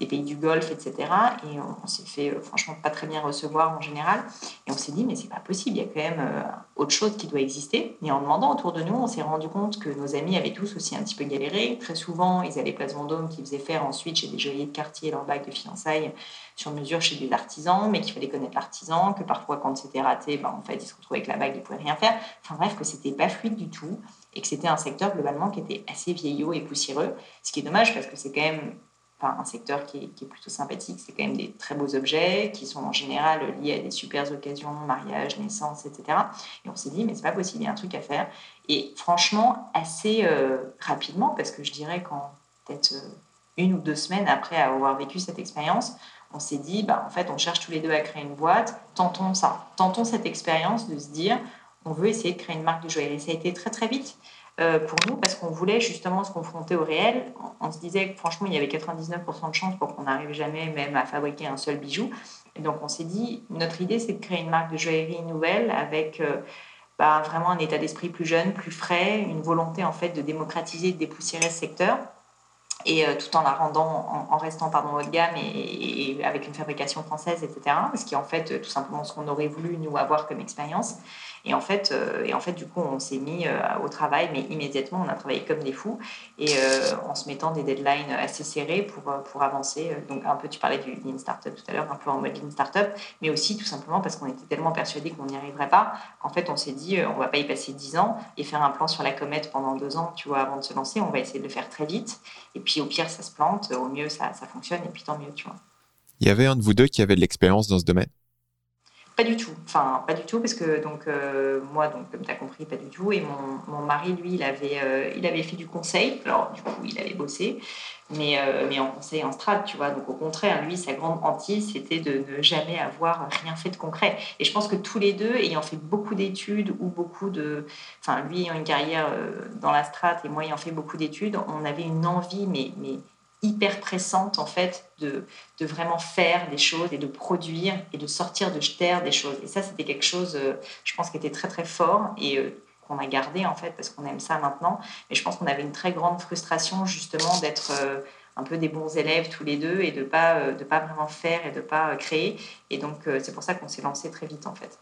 des pays du Golfe, et cetera. Et on, on s'est fait euh, franchement pas très bien recevoir en général. Et on s'est dit, mais c'est pas possible, il y a quand même euh, autre chose qui doit exister. Et en demandant autour de nous, on s'est rendu compte que nos amis avaient tous aussi un petit peu galéré. Très souvent, ils allaient Place Vendôme, qui faisaient faire ensuite chez des joailliers de quartier leur bague de fiançailles sur mesure chez des artisans, mais qu'il fallait connaître l'artisan, que parfois, quand c'était raté, ben, en fait, ils se retrouvaient avec la bague, ils ne pouvaient rien faire. Enfin bref, que c'était pas fluide du tout et que c'était un secteur globalement qui était assez vieillot et poussiéreux. Ce qui est dommage parce que c'est quand même enfin, un secteur qui est, qui est plutôt sympathique. C'est quand même des très beaux objets qui sont en général liés à des super occasions, mariage, naissance, et cetera. Et on s'est dit, mais c'est pas possible, il y a un truc à faire. Et franchement, assez euh, rapidement, parce que je dirais qu'en peut-être euh, une ou deux semaines après avoir vécu cette expérience, on s'est dit, bah, en fait, on cherche tous les deux à créer une boîte, tentons ça, tentons cette expérience de se dire, on veut essayer de créer une marque de joaillerie. Ça a été très très vite euh, pour nous parce qu'on voulait justement se confronter au réel. On, on se disait que franchement, il y avait quatre-vingt-dix-neuf pour cent de chances pour qu'on n'arrive jamais même à fabriquer un seul bijou. Et donc on s'est dit, notre idée, c'est de créer une marque de joaillerie nouvelle avec euh, bah, vraiment un état d'esprit plus jeune, plus frais, une volonté en fait de démocratiser, de dépoussiérer ce secteur. Et euh, tout en la rendant, en, en restant pardon, haut de gamme et, et avec une fabrication française, et cetera. Ce qui est en fait tout simplement ce qu'on aurait voulu nous avoir comme expérience. Et en fait, euh, et en fait du coup, on s'est mis euh, au travail, mais immédiatement, on a travaillé comme des fous et euh, en se mettant des deadlines assez serrés pour, pour avancer. Donc un peu, tu parlais du Lean Startup tout à l'heure, un peu en mode Lean Startup, mais aussi tout simplement parce qu'on était tellement persuadés qu'on n'y arriverait pas qu'en fait, on s'est dit, euh, on ne va pas y passer dix ans et faire un plan sur la comète pendant deux ans, tu vois, avant de se lancer. On va essayer de le faire très vite. Et puis au pire, ça se plante, au mieux, ça, ça fonctionne, et puis tant mieux, tu vois. Il y avait un de vous deux qui avait de l'expérience dans ce domaine? Pas du tout, enfin pas du tout, parce que donc, euh, moi, donc, comme tu as compris, pas du tout. Et mon, mon mari, lui, il avait, euh, il avait fait du conseil, alors du coup, il avait bossé, mais, euh, mais en conseil en strat, tu vois. Donc au contraire, lui, sa grande hantise, c'était de ne jamais avoir rien fait de concret. Et je pense que tous les deux, ayant fait beaucoup d'études ou beaucoup de... Enfin, lui ayant une carrière euh, dans la strat et moi ayant fait beaucoup d'études, on avait une envie, mais... mais hyper pressante en fait de, de vraiment faire des choses et de produire et de sortir de terre des choses. Et ça, c'était quelque chose, euh, je pense, qui était très très fort et euh, qu'on a gardé en fait parce qu'on aime ça maintenant. Mais je pense qu'on avait une très grande frustration justement d'être euh, un peu des bons élèves tous les deux et de pas euh, de pas vraiment faire et de pas euh, créer. Et donc euh, c'est pour ça qu'on s'est lancé très vite en fait.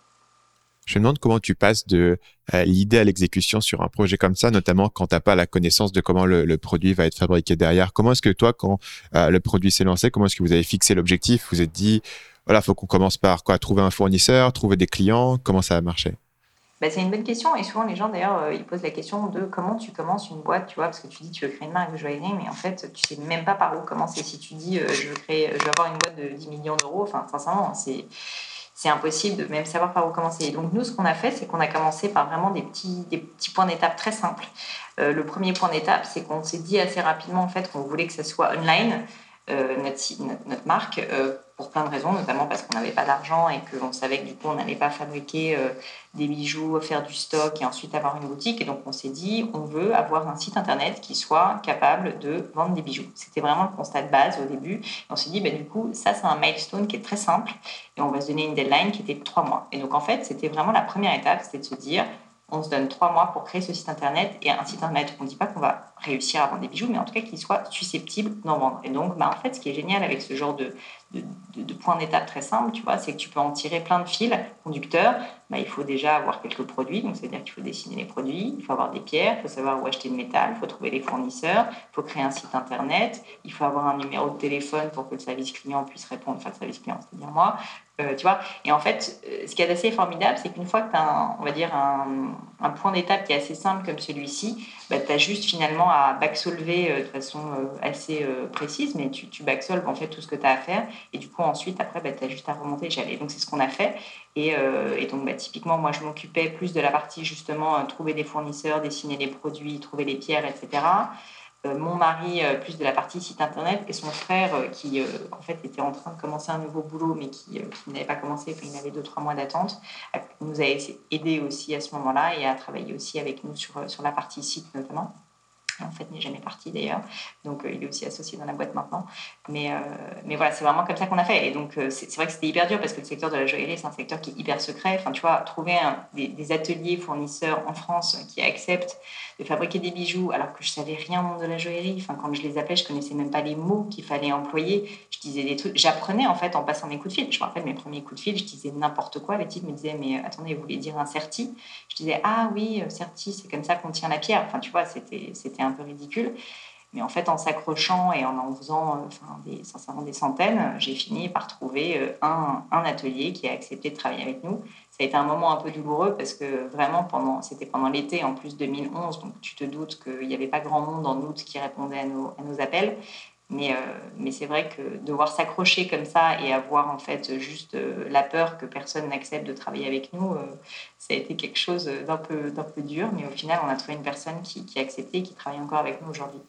Je me demande comment tu passes de euh, l'idée à l'exécution sur un projet comme ça, notamment quand tu n'as pas la connaissance de comment le, le produit va être fabriqué derrière. Comment est-ce que toi, quand euh, le produit s'est lancé, comment est-ce que vous avez fixé l'objectif? Vous vous êtes dit, voilà, il faut qu'on commence par quoi? Trouver un fournisseur, trouver des clients. Comment ça a marché? Bah, c'est une bonne question et souvent les gens d'ailleurs euh, ils posent la question de comment tu commences une boîte, tu vois, parce que tu dis tu veux créer une marque de joaillerie, mais en fait tu sais même pas par où commencer. Si tu dis euh, je veux créer, je veux avoir une boîte de dix millions d'euros, enfin sincèrement c'est c'est impossible de même savoir par où commencer. Et donc nous ce qu'on a fait c'est qu'on a commencé par vraiment des petits des petits points d'étape très simples. Euh, le premier point d'étape c'est qu'on s'est dit assez rapidement en fait qu'on voulait que ça soit online. Euh, notre, site, notre, notre marque euh, pour plein de raisons, notamment parce qu'on n'avait pas d'argent et qu'on savait que du coup on n'allait pas fabriquer euh, des bijoux, faire du stock et ensuite avoir une boutique. Et donc on s'est dit on veut avoir un site internet qui soit capable de vendre des bijoux. C'était vraiment le constat de base au début. Et on s'est dit bah, du coup ça c'est un milestone qui est très simple et on va se donner une deadline qui était de trois mois. Et donc en fait c'était vraiment la première étape, c'était de se dire on se donne trois mois pour créer ce site internet et un site internet, on ne dit pas qu'on va réussir à vendre des bijoux, mais en tout cas qu'il soit susceptible d'en vendre. Et donc, bah, en fait, ce qui est génial avec ce genre de, de, de, de point d'étape très simple, tu vois, c'est que tu peux en tirer plein de fils conducteurs. Bah, il faut déjà avoir quelques produits, donc c'est-à-dire qu'il faut dessiner les produits, il faut avoir des pierres, il faut savoir où acheter le métal, il faut trouver les fournisseurs, il faut créer un site internet, il faut avoir un numéro de téléphone pour que le service client puisse répondre, enfin le service client, c'est-à-dire moi, euh, tu vois. Et en fait, ce qui est assez formidable, c'est qu'une fois que tu as, un, on va dire, un, un point d'étape qui est assez simple comme celui-ci, bah, tu as juste finalement à backsolver euh, de façon euh, assez euh, précise, mais tu, tu backsolves en fait tout ce que tu as à faire. Et du coup, ensuite, après, bah, tu as juste à remonter et j'allais. Donc, c'est ce qu'on a fait. Et, euh, et donc, bah, typiquement, moi, je m'occupais plus de la partie justement euh, trouver des fournisseurs, dessiner les produits, trouver les pierres, et cetera. Euh, mon mari, euh, plus de la partie site internet, et son frère, euh, qui euh, en fait était en train de commencer un nouveau boulot, mais qui, euh, qui n'avait pas commencé, enfin, il avait deux, trois mois d'attente, a, nous a aidé aussi à ce moment-là et a travaillé aussi avec nous sur, sur la partie site notamment. En fait, n'est jamais parti d'ailleurs. Donc, euh, il est aussi associé dans la boîte maintenant. Mais, euh, mais voilà, c'est vraiment comme ça qu'on a fait. Et donc, euh, c'est, c'est vrai que c'était hyper dur parce que le secteur de la joaillerie, c'est un secteur qui est hyper secret. Enfin, tu vois, trouver un, des, des ateliers fournisseurs en France qui acceptent de fabriquer des bijoux alors que je savais rien au monde de la joaillerie. Enfin, quand je les appelais, je connaissais même pas les mots qu'il fallait employer. Je disais des trucs. J'apprenais en fait en passant mes coups de fil. Je me rappelle mes premiers coups de fil, je disais n'importe quoi. Les types me disaient, mais attendez, vous voulez dire un certi? Je disais, ah oui, certi, c'est comme ça qu'on tient la pierre. Enfin, tu vois, c'était, c'était un peu ridicule. Mais en fait, en s'accrochant et en en faisant euh, enfin, des, sincèrement des centaines, j'ai fini par trouver euh, un, un atelier qui a accepté de travailler avec nous. Ça a été un moment un peu douloureux parce que vraiment, pendant, c'était pendant l'été, en plus deux mille onze, donc tu te doutes qu'il n'y avait pas grand monde en août qui répondait à nos, à nos appels. Mais, euh, mais c'est vrai que devoir s'accrocher comme ça et avoir en fait juste euh, la peur que personne n'accepte de travailler avec nous, euh, ça a été quelque chose d'un peu, d'un peu dur. Mais au final, on a trouvé une personne qui, qui a accepté et qui travaille encore avec nous aujourd'hui.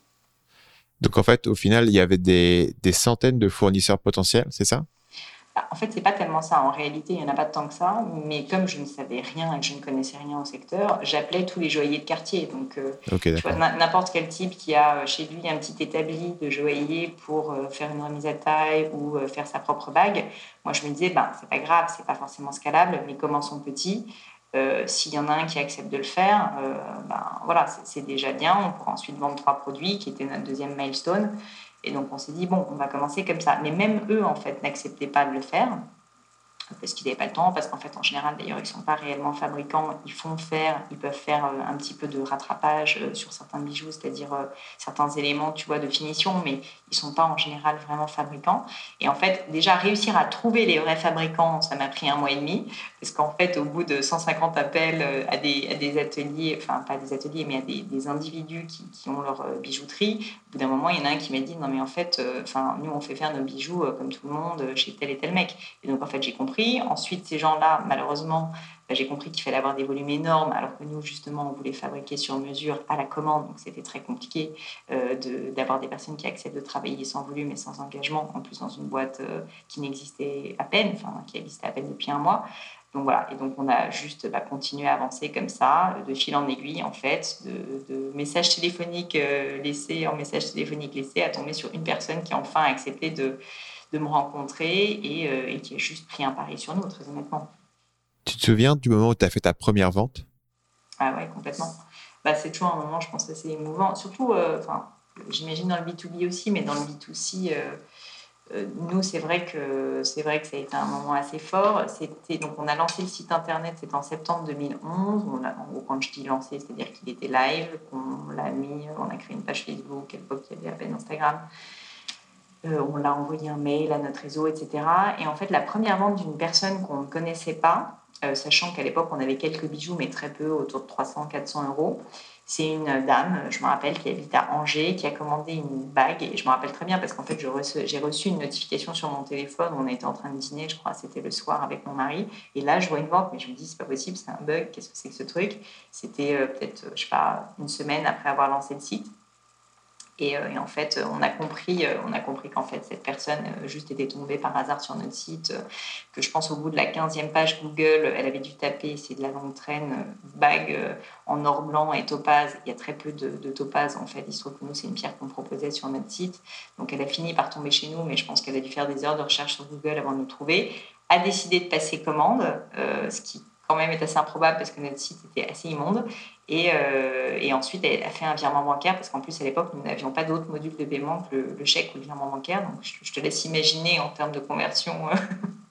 Donc, en fait, au final, il y avait des, des centaines de fournisseurs potentiels, c'est ça? Bah, en fait, c'est pas tellement ça. En réalité, il n'y en a pas tant que ça. Mais comme je ne savais rien et que je ne connaissais rien au secteur, j'appelais tous les joailliers de quartier. Donc, euh, Ok, tu vois, d'accord. n'importe quel type qui a chez lui un petit établi de joaillier pour euh, faire une remise à taille ou euh, faire sa propre bague, moi, je me disais, ben, c'est pas grave, c'est pas forcément scalable, mais commençons petit. Euh, s'il y en a un qui accepte de le faire, euh, ben, voilà, c'est, c'est déjà bien. On pourra ensuite vendre trois produits, qui était notre deuxième milestone. Et donc, on s'est dit, bon, on va commencer comme ça. Mais même eux, en fait, n'acceptaient pas de le faire parce qu'ils n'avaient pas le temps, parce qu'en fait, en général, d'ailleurs, ils ne sont pas réellement fabricants. Ils font faire, ils peuvent faire euh, un petit peu de rattrapage euh, sur certains bijoux, c'est-à-dire euh, certains éléments, tu vois, de finition, mais ils ne sont pas en général vraiment fabricants. Et en fait, déjà, réussir à trouver les vrais fabricants, ça m'a pris un mois et demi, parce qu'en fait, au bout de cent cinquante appels euh, à, des, à des ateliers, enfin, pas des ateliers, mais à des, des individus qui, qui ont leur euh, bijouterie, au bout d'un moment, il y en a un qui m'a dit, non, mais en fait, euh, nous, on fait faire nos bijoux euh, comme tout le monde euh, chez tel et tel mec. Et donc, en fait, j'ai compris. Ensuite, ces gens-là, malheureusement, bah, j'ai compris qu'il fallait avoir des volumes énormes, alors que nous, justement, on voulait fabriquer sur mesure à la commande, donc c'était très compliqué euh, de, d'avoir des personnes qui acceptent de travailler sans volume et sans engagement, en plus dans une boîte euh, qui n'existait à peine, enfin, qui existait à peine depuis un mois. Donc voilà, et donc on a juste bah, continué à avancer comme ça, de fil en aiguille, en fait, de, de messages téléphoniques euh, laissés en messages téléphoniques laissés, à tomber sur une personne qui a enfin accepté de de me rencontrer et, euh, et qui a juste pris un pari sur nous, très honnêtement. Tu te souviens du moment où tu as fait ta première vente? Ah ouais, complètement. Bah, c'est toujours un moment, je pense, assez émouvant. Surtout, euh, j'imagine dans le B deux B aussi, mais dans le B deux C, euh, euh, nous, c'est vrai, que, c'est vrai que ça a été un moment assez fort. C'était, donc, on a lancé le site internet, c'était en septembre deux mille onze. On a, en gros, quand je dis lancé, c'est-à-dire qu'il était live, qu'on l'a mis, on a créé une page Facebook, à l'époque, il y avait à peine Instagram. Euh, on l'a envoyé un mail à notre réseau, et cetera. Et en fait, la première vente d'une personne qu'on ne connaissait pas, euh, sachant qu'à l'époque, on avait quelques bijoux, mais très peu, autour de trois cents à quatre cents euros, c'est une dame, je me rappelle, qui habite à Angers, qui a commandé une bague. Et je me rappelle très bien parce qu'en fait, je reçu, j'ai reçu une notification sur mon téléphone. On était en train de dîner, je crois, c'était le soir avec mon mari. Et là, je vois une vente, mais je me dis, c'est pas possible, c'est un bug, qu'est-ce que c'est que ce truc? C'était euh, peut-être, je sais pas, une semaine après avoir lancé le site. Et, euh, et en fait, on a compris, euh, on a compris qu'en fait, cette personne euh, juste était tombée par hasard sur notre site, euh, que je pense au bout de la quinzième page Google, elle avait dû taper, c'est de la longue traîne, euh, bague euh, en or blanc et topaz. Il y a très peu de, de topaz, en fait. Il se trouve que nous, c'est une pierre qu'on proposait sur notre site. Donc, elle a fini par tomber chez nous, mais je pense qu'elle a dû faire des heures de recherche sur Google avant de nous trouver. A décidé de passer commande, euh, ce qui quand même est assez improbable parce que notre site était assez immonde. Et, euh, et ensuite, elle a fait un virement bancaire parce qu'en plus, à l'époque, nous n'avions pas d'autres modules de paiement que le, le chèque ou le virement bancaire. Donc, je, je te laisse imaginer en termes de conversion euh,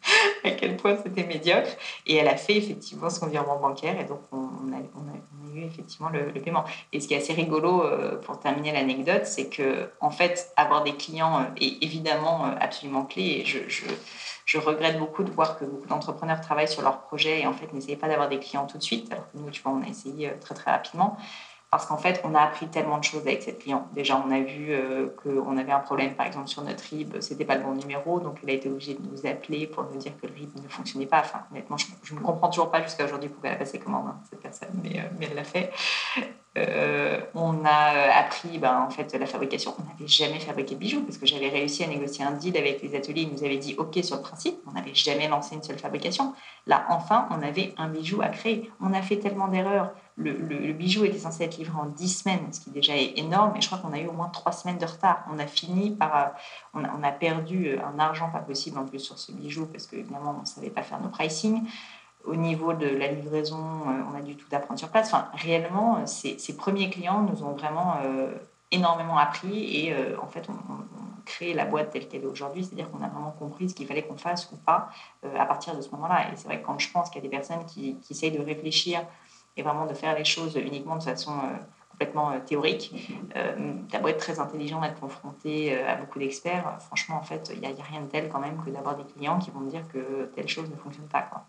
à quel point c'était médiocre. Et elle a fait effectivement son virement bancaire et donc on, on, a, on, a, on a eu effectivement le, le paiement. Et ce qui est assez rigolo, euh, pour terminer l'anecdote, c'est que en fait, avoir des clients euh, est évidemment euh, absolument clé. Et je, je Je regrette beaucoup de voir que beaucoup d'entrepreneurs travaillent sur leurs projets et en fait n'essayent pas d'avoir des clients tout de suite, alors que nous, tu vois, on a essayé très très rapidement. Parce qu'en fait, on a appris tellement de choses avec cette cliente. Déjà, on a vu euh, qu'on avait un problème, par exemple, sur notre R I B, c'était pas le bon numéro, donc elle a été obligée de nous appeler pour nous dire que le R I B ne fonctionnait pas. Enfin, honnêtement, je, je ne comprends toujours pas jusqu'à aujourd'hui pourquoi elle a passé commande, hein, cette personne, mais, euh, mais elle l'a fait. Euh, on a appris ben, en fait, la fabrication. On n'avait jamais fabriqué de bijoux parce que j'avais réussi à négocier un deal avec les ateliers. Ils nous avaient dit OK sur le principe. On n'avait jamais lancé une seule fabrication. Là, enfin, on avait un bijou à créer. On a fait tellement d'erreurs. Le, le, le bijou était censé être livré en dix semaines, ce qui déjà est énorme. Et je crois qu'on a eu au moins trois semaines de retard. On a fini par... On a, on a perdu un argent pas possible en plus sur ce bijou parce qu'évidemment, on ne savait pas faire nos pricing. Au niveau de la livraison, on a dû tout apprendre sur place. Enfin, réellement, ces, ces premiers clients nous ont vraiment euh, énormément appris et euh, en fait, on, on, on crée la boîte telle qu'elle est aujourd'hui. C'est-à-dire qu'on a vraiment compris ce qu'il fallait qu'on fasse ou pas euh, à partir de ce moment-là. Et c'est vrai que quand je pense qu'il y a des personnes qui, qui essayent de réfléchir et vraiment de faire les choses uniquement de façon euh, complètement euh, théorique, euh, t'as beau être très intelligent, être confronté euh, à beaucoup d'experts, franchement, en fait, il n'y a, a rien de tel quand même que d'avoir des clients qui vont me dire que telle chose ne fonctionne pas, quoi.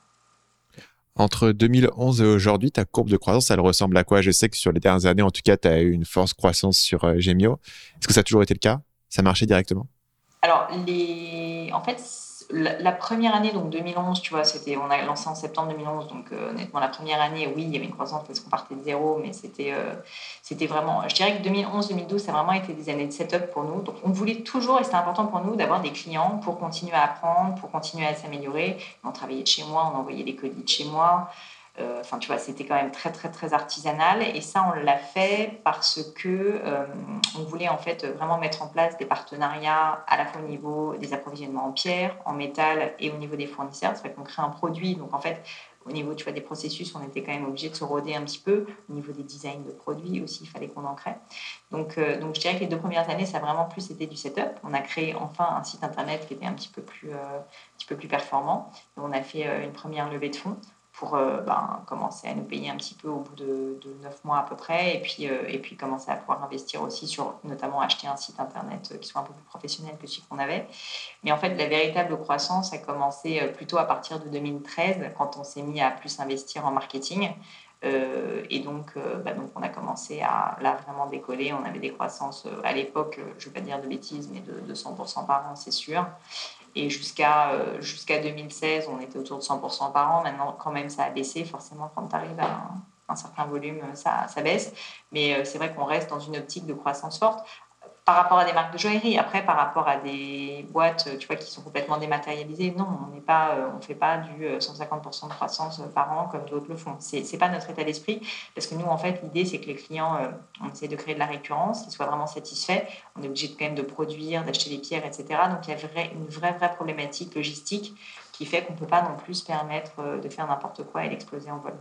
Entre deux mille onze et aujourd'hui, ta courbe de croissance, elle ressemble à quoi? Je sais que sur les dernières années, en tout cas, tu as eu une force croissance sur euh, Gemio. Est-ce que ça a toujours été le cas? Ça marchait directement? Alors, les... en fait, la, la première année, donc deux mille onze, tu vois, c'était, on a lancé en septembre deux mille onze, donc euh, honnêtement, la première année, oui, il y avait une croissance parce qu'on partait de zéro, mais c'était, euh, c'était vraiment, je dirais que deux mille onze deux mille douze, ça a vraiment été des années de setup pour nous. Donc, on voulait toujours, et c'était important pour nous, d'avoir des clients pour continuer à apprendre, pour continuer à s'améliorer. On travaillait de chez moi, on envoyait les colis de chez moi. Enfin, euh, tu vois, c'était quand même très, très, très artisanal. Et ça, on l'a fait parce que euh, on voulait en fait vraiment mettre en place des partenariats à la fois au niveau des approvisionnements en pierre, en métal et au niveau des fournisseurs. C'est vrai qu'on crée un produit. Donc, en fait, au niveau, tu vois, des processus, on était quand même obligé de se roder un petit peu. Au niveau des designs de produits aussi, il fallait qu'on en crée. Donc, euh, donc, je dirais que les deux premières années, ça a vraiment plus été du setup. On a créé enfin un site internet qui était un petit peu plus, euh, un petit peu plus performant. Et on a fait euh, une première levée de fonds pour euh, ben, commencer à nous payer un petit peu au bout de, de neuf mois à peu près, et puis, euh, et puis commencer à pouvoir investir aussi sur, notamment acheter un site internet qui soit un peu plus professionnel que celui qu'on avait. Mais en fait, la véritable croissance a commencé plutôt à partir de deux mille treize, quand on s'est mis à plus investir en marketing. Euh, et donc, euh, bah, donc, on a commencé à là, vraiment décoller. On avait des croissances euh, à l'époque, je ne vais pas dire de bêtises, mais de, de cent pour cent par an, c'est sûr. Et jusqu'à euh, jusqu'à deux mille seize, on était autour de cent pour cent par an. Maintenant, quand même, ça a baissé. Forcément, quand tu arrives à un, un certain volume, ça, ça baisse. Mais euh, c'est vrai qu'on reste dans une optique de croissance forte par rapport à des marques de joaillerie. Après, par rapport à des boîtes, tu vois, qui sont complètement dématérialisées, non, on n'est pas, euh, on fait pas du cent cinquante pour cent de croissance par an comme d'autres le font. C'est, c'est pas notre état d'esprit, parce que nous, en fait, l'idée, c'est que les clients, euh, on essaie de créer de la récurrence, qu'ils soient vraiment satisfaits. On est obligé de, quand même de produire, d'acheter des pierres, et cetera. Donc, il y a vrai, une vraie, vraie problématique logistique qui fait qu'on peut pas non plus se permettre de faire n'importe quoi et d'exploser en vol.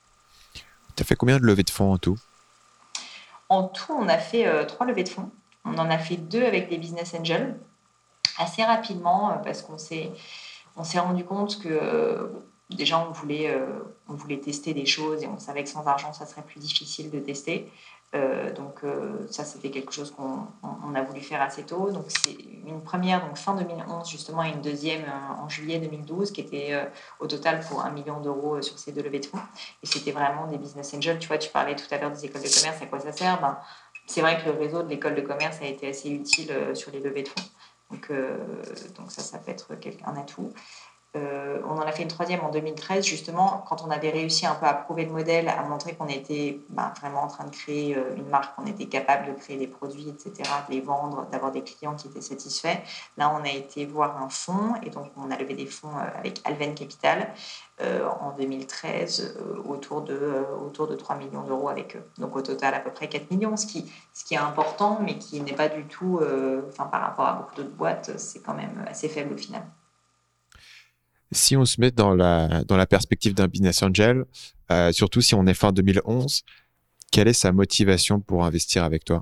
Tu as fait combien de levées de fonds en tout? En tout, on a fait euh, trois levées de fonds. On en a fait deux avec des business angels assez rapidement euh, parce qu'on s'est, on s'est rendu compte que euh, déjà on voulait, euh, on voulait tester des choses et on savait que sans argent ça serait plus difficile de tester. Euh, donc euh, ça c'était quelque chose qu'on on, on a voulu faire assez tôt. Donc c'est une première donc fin deux mille onze justement et une deuxième euh, en juillet deux mille douze qui était euh, au total pour un million d'euros sur ces deux levées de fonds. Et c'était vraiment des business angels. Tu vois, tu parlais tout à l'heure des écoles de commerce, à quoi ça sert? Ben, c'est vrai que le réseau de l'école de commerce a été assez utile euh, sur les levées de fonds. Donc, euh, donc ça, ça peut être un atout. Euh, on en a fait une troisième en deux mille treize, justement, quand on avait réussi un peu à prouver le modèle, à montrer qu'on était bah, vraiment en train de créer une marque, qu'on était capable de créer des produits, et cetera, de les vendre, d'avoir des clients qui étaient satisfaits. Là, on a été voir un fonds, et donc on a levé des fonds avec Alven Capital euh, en deux mille treize, euh, autour, de, euh, autour de trois millions d'euros avec eux. Donc au total, à peu près quatre millions, ce qui, ce qui est important, mais qui n'est pas du tout, euh, enfin, par rapport à beaucoup d'autres boîtes, c'est quand même assez faible au final. Si on se met dans la, dans la perspective d'un business angel, euh, surtout si on est fin deux mille onze, quelle est sa motivation pour investir avec toi?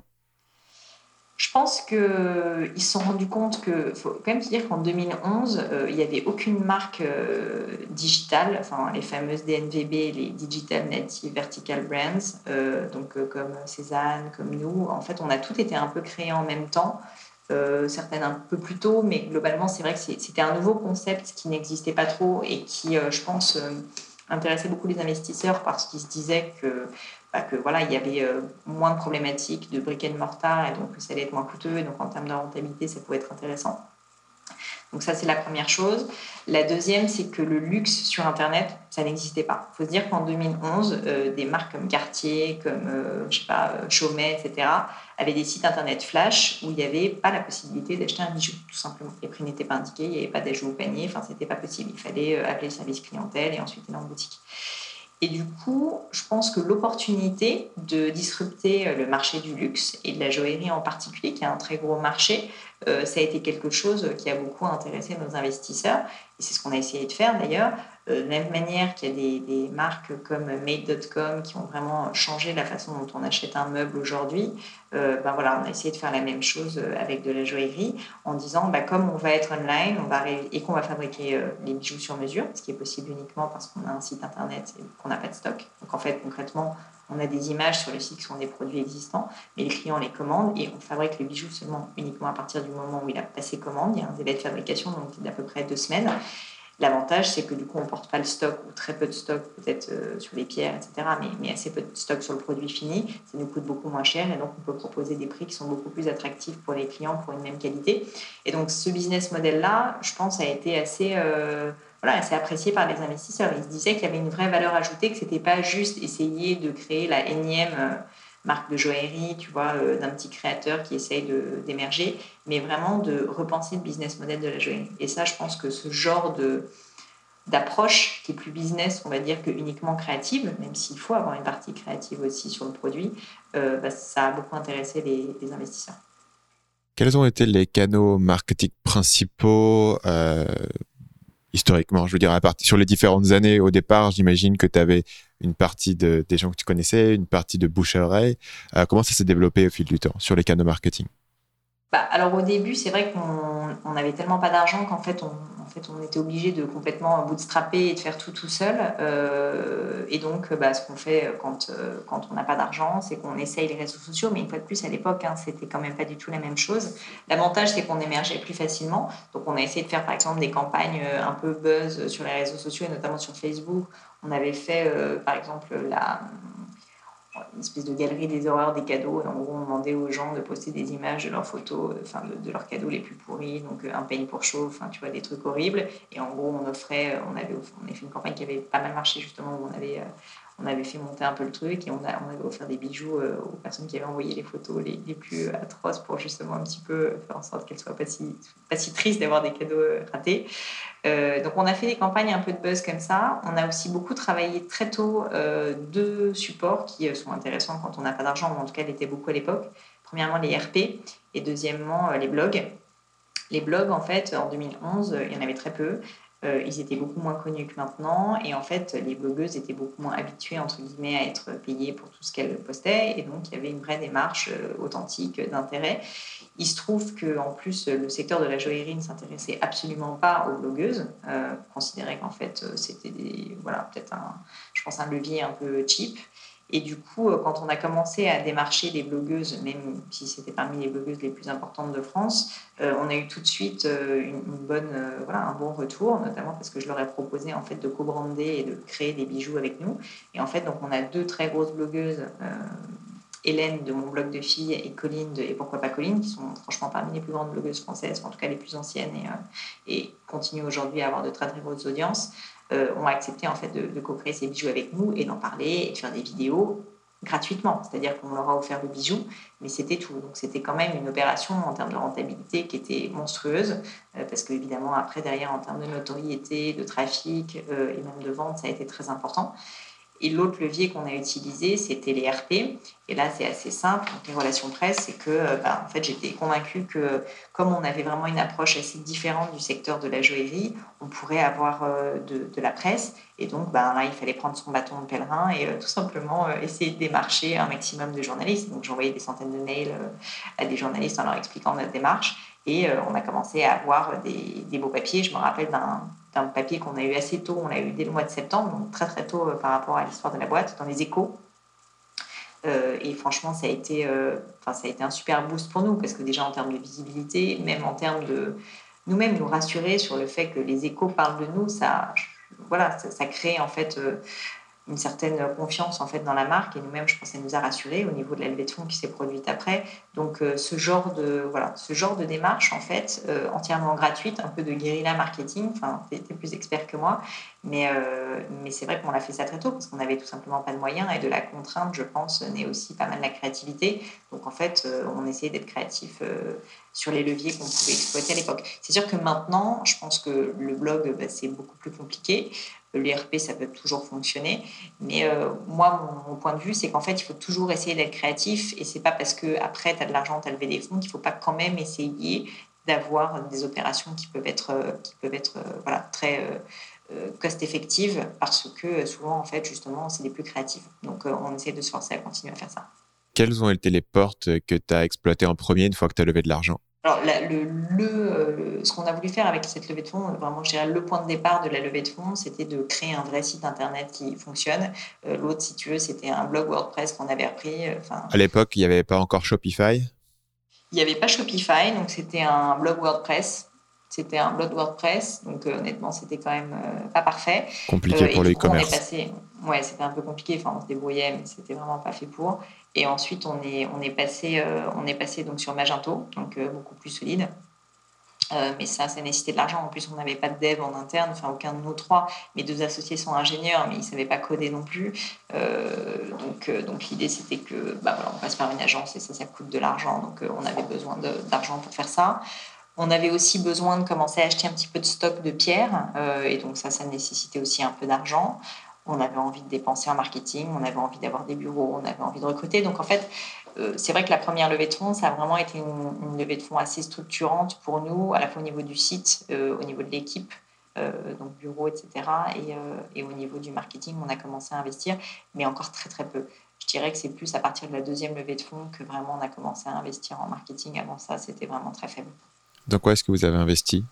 Je pense qu'ils se sont rendus compte que, il faut quand même se dire qu'en deux mille onze, euh, il n'y avait aucune marque euh, digitale, enfin les fameuses D N V B, les Digital Native Vertical Brands, euh, donc euh, comme Cézanne, comme nous. En fait, on a tout été un peu créé en même temps. Euh, certaines un peu plus tôt, mais globalement, c'est vrai que c'était un nouveau concept qui n'existait pas trop et qui, euh, je pense, euh, intéressait beaucoup les investisseurs parce qu'ils se disaient que, bah, que voilà, il y avait euh, moins de problématiques de brick and mortar et donc ça allait être moins coûteux et donc en termes de rentabilité, ça pouvait être intéressant. Donc ça, c'est la première chose. La deuxième, c'est que le luxe sur Internet, ça n'existait pas. Il faut se dire qu'en deux mille onze, euh, des marques comme Cartier, comme euh, je sais pas, euh, Chaumet, et cetera, avaient des sites Internet flash où il n'y avait pas la possibilité d'acheter un bijou, tout simplement. Les prix n'étaient pas indiqués, il n'y avait pas d'ajout au panier, enfin, c'était pas possible. Il fallait euh, appeler le service clientèle et ensuite aller en boutique. Et du coup, je pense que l'opportunité de disrupter le marché du luxe et de la joaillerie en particulier, qui est un très gros marché, euh, ça a été quelque chose qui a beaucoup intéressé nos investisseurs. Et c'est ce qu'on a essayé de faire d'ailleurs. Euh, de la même manière qu'il y a des, des marques comme Made point com qui ont vraiment changé la façon dont on achète un meuble aujourd'hui, euh, ben voilà, on a essayé de faire la même chose avec de la joaillerie en disant, ben comme on va être online on va ré- et qu'on va fabriquer euh, les bijoux sur mesure, ce qui est possible uniquement parce qu'on a un site internet et qu'on n'a pas de stock. Donc en fait, concrètement, on a des images sur le site qui sont des produits existants, mais les clients les commandent et on fabrique le bijou seulement uniquement à partir du moment où il a passé commande. Il y a un délai de fabrication donc d'à peu près deux semaines. L'avantage, c'est que du coup, on ne porte pas le stock ou très peu de stock peut-être euh, sur les pierres, et cetera, mais, mais assez peu de stock sur le produit fini. Ça nous coûte beaucoup moins cher et donc on peut proposer des prix qui sont beaucoup plus attractifs pour les clients pour une même qualité. Et donc ce business model-là, je pense, a été assez, euh, voilà, assez apprécié par les investisseurs. Ils se disaient qu'il y avait une vraie valeur ajoutée, que ce n'était pas juste essayer de créer la énième euh, marque de joaillerie, tu vois, euh, d'un petit créateur qui essaye de, d'émerger, mais vraiment de repenser le business model de la joaillerie. Et ça, je pense que ce genre de, d'approche qui est plus business, on va dire, que uniquement créative, même s'il faut avoir une partie créative aussi sur le produit, euh, bah, ça a beaucoup intéressé les, les investisseurs. Quels ont été les canaux marketing principaux euh, historiquement? Je veux dire, à part, sur les différentes années, au départ, j'imagine que tu avais une partie de, des gens que tu connaissais, une partie de bouche à oreille. Euh, comment ça s'est développé au fil du temps sur les canaux marketing? Bah, alors au début, c'est vrai qu'on on avait tellement pas d'argent qu'en fait on, en fait, on était obligé de complètement bootstrapper et de faire tout tout seul. Euh, et donc, bah, ce qu'on fait quand, euh, quand on n'a pas d'argent, c'est qu'on essaye les réseaux sociaux. Mais une fois de plus, à l'époque, hein, c'était quand même pas du tout la même chose. L'avantage, c'est qu'on émergeait plus facilement. Donc, on a essayé de faire par exemple des campagnes un peu buzz sur les réseaux sociaux et notamment sur Facebook. On avait fait, euh, par exemple, la une espèce de galerie des horreurs des cadeaux. Et en gros, on demandait aux gens de poster des images de leurs photos, enfin de, de leurs cadeaux les plus pourris, donc un peigne pour chaud, enfin tu vois, des trucs horribles. Et en gros, on offrait, on avait, on avait fait une campagne qui avait pas mal marché justement, où on avait, on avait fait monter un peu le truc et on, a, on avait offert des bijoux aux personnes qui avaient envoyé les photos les, les plus atroces pour justement un petit peu faire en sorte qu'elles soient pas si, pas si tristes d'avoir des cadeaux ratés. Euh, donc on a fait des campagnes un peu de buzz comme ça. On a aussi beaucoup travaillé très tôt euh, deux supports qui euh, sont intéressants quand on n'a pas d'argent, ou en tout cas ils étaient beaucoup à l'époque. Premièrement les R P et deuxièmement euh, les blogs. Les blogs en fait en deux mille onze euh, il y en avait très peu. Euh, ils étaient beaucoup moins connus que maintenant et en fait les blogueuses étaient beaucoup moins habituées entre guillemets à être payées pour tout ce qu'elles postaient et donc il y avait une vraie démarche euh, authentique d'intérêt. Il se trouve qu'en plus, le secteur de la joaillerie ne s'intéressait absolument pas aux blogueuses, euh, considérait qu'en fait, c'était des, voilà, peut-être un, je pense un levier un peu cheap. Et du coup, quand on a commencé à démarcher les blogueuses, même si c'était parmi les blogueuses les plus importantes de France, euh, on a eu tout de suite euh, une, une bonne, euh, voilà, un bon retour, notamment parce que je leur ai proposé en fait de co-brander et de créer des bijoux avec nous. Et en fait, donc on a deux très grosses blogueuses. Euh, Hélène de mon blog de filles et Colline de Et pourquoi pas Colline, qui sont franchement parmi les plus grandes blogueuses françaises, en tout cas les plus anciennes et, euh, et continuent aujourd'hui à avoir de très très grosses audiences, euh, ont accepté en fait de, de co-créer ces bijoux avec nous et d'en parler et de faire des vidéos gratuitement. C'est-à-dire qu'on leur a offert le bijou, mais c'était tout. Donc c'était quand même une opération en termes de rentabilité qui était monstrueuse, euh, parce qu'évidemment après derrière en termes de notoriété, de trafic euh, et même de vente, ça a été très important. Et l'autre levier qu'on a utilisé, c'était les R P. Et là, c'est assez simple. Donc, les relations presse, c'est que bah, en fait, j'étais convaincue que comme on avait vraiment une approche assez différente du secteur de la joaillerie, on pourrait avoir euh, de, de la presse. Et donc, bah, là, il fallait prendre son bâton de pèlerin et euh, tout simplement euh, essayer de démarcher un maximum de journalistes. Donc, j'envoyais des centaines de mails euh, à des journalistes en leur expliquant notre démarche. Et euh, on a commencé à avoir des, des beaux papiers. Je me rappelle d'un un papier qu'on a eu assez tôt, on l'a eu dès le mois de septembre, donc très très tôt euh, par rapport à l'histoire de la boîte, dans les Échos. Euh, et franchement, ça a été, euh, ça a été un super boost pour nous, parce que déjà en termes de visibilité, même en termes de nous-mêmes nous rassurer sur le fait que les Échos parlent de nous, ça, voilà, ça, ça crée en fait... Euh, une certaine confiance en fait dans la marque et nous-mêmes, je pense, ça nous a rassurés au niveau de la levée de fonds qui s'est produite après. Donc, euh, ce genre de voilà, ce genre de démarche en fait euh, entièrement gratuite, un peu de guérilla marketing. Enfin, t'es, t'es plus expert que moi, mais euh, mais c'est vrai qu'on a fait ça très tôt parce qu'on n'avait tout simplement pas de moyens et de la contrainte, je pense, naît aussi pas mal la créativité. Donc, en fait, euh, on essayait d'être créatif euh, sur les leviers qu'on pouvait exploiter à l'époque. C'est sûr que maintenant, je pense que le blog, bah, c'est beaucoup plus compliqué. L'E R P, ça peut toujours fonctionner. Mais euh, moi, mon, mon point de vue, c'est qu'en fait, il faut toujours essayer d'être créatif. Et c'est pas parce qu'après, tu as de l'argent, tu as levé des fonds, qu'il ne faut pas quand même essayer d'avoir des opérations qui peuvent être, euh, qui peuvent être euh, voilà, très euh, euh, cost-effectives parce que souvent, en fait, justement, c'est les plus créatifs. Donc, euh, on essaie de se forcer à continuer à faire ça. Quelles ont été les portes que tu as exploitées en premier une fois que tu as levé de l'argent? Alors, la, le, le, le, ce qu'on a voulu faire avec cette levée de fonds, vraiment, je dirais, le point de départ de la levée de fonds, c'était de créer un vrai site internet qui fonctionne. Euh, l'autre, si tu veux, c'était un blog WordPress qu'on avait repris. Enfin, À l'époque, il n'y avait pas encore Shopify? il n'y avait pas Shopify, donc c'était un blog WordPress. C'était un blog WordPress, donc euh, honnêtement, c'était quand même euh, pas parfait. Compliqué Euh, et pour le du coup, on est e-commerce. passé. Ouais, c'était un peu compliqué. Enfin, on se débrouillait, mais c'était vraiment pas fait pour. Et ensuite, on est, on est passé, euh, on est passé donc sur Magento, donc euh, beaucoup plus solide. Euh, mais ça, ça nécessitait de l'argent. En plus, on n'avait pas de dev en interne, enfin aucun de nous trois. Mes deux associés sont ingénieurs, mais ils ne savaient pas coder non plus. Euh, donc, euh, donc l'idée, c'était que bah, voilà, on passe par une agence et ça, ça coûte de l'argent. Donc, euh, on avait besoin de, d'argent pour faire ça. On avait aussi besoin de commencer à acheter un petit peu de stock de pierres. Euh, et donc ça, ça nécessitait aussi un peu d'argent. On avait envie de dépenser en marketing, on avait envie d'avoir des bureaux, on avait envie de recruter. Donc en fait, euh, c'est vrai que la première levée de fonds, ça a vraiment été une, une levée de fonds assez structurante pour nous, à la fois au niveau du site, euh, au niveau de l'équipe, euh, donc bureau, et cetera. Et, euh, et au niveau du marketing, on a commencé à investir, mais encore très très peu. Je dirais que c'est plus à partir de la deuxième levée de fonds que vraiment on a commencé à investir en marketing. Avant ça, c'était vraiment très faible. Dans quoi est-ce que vous avez investi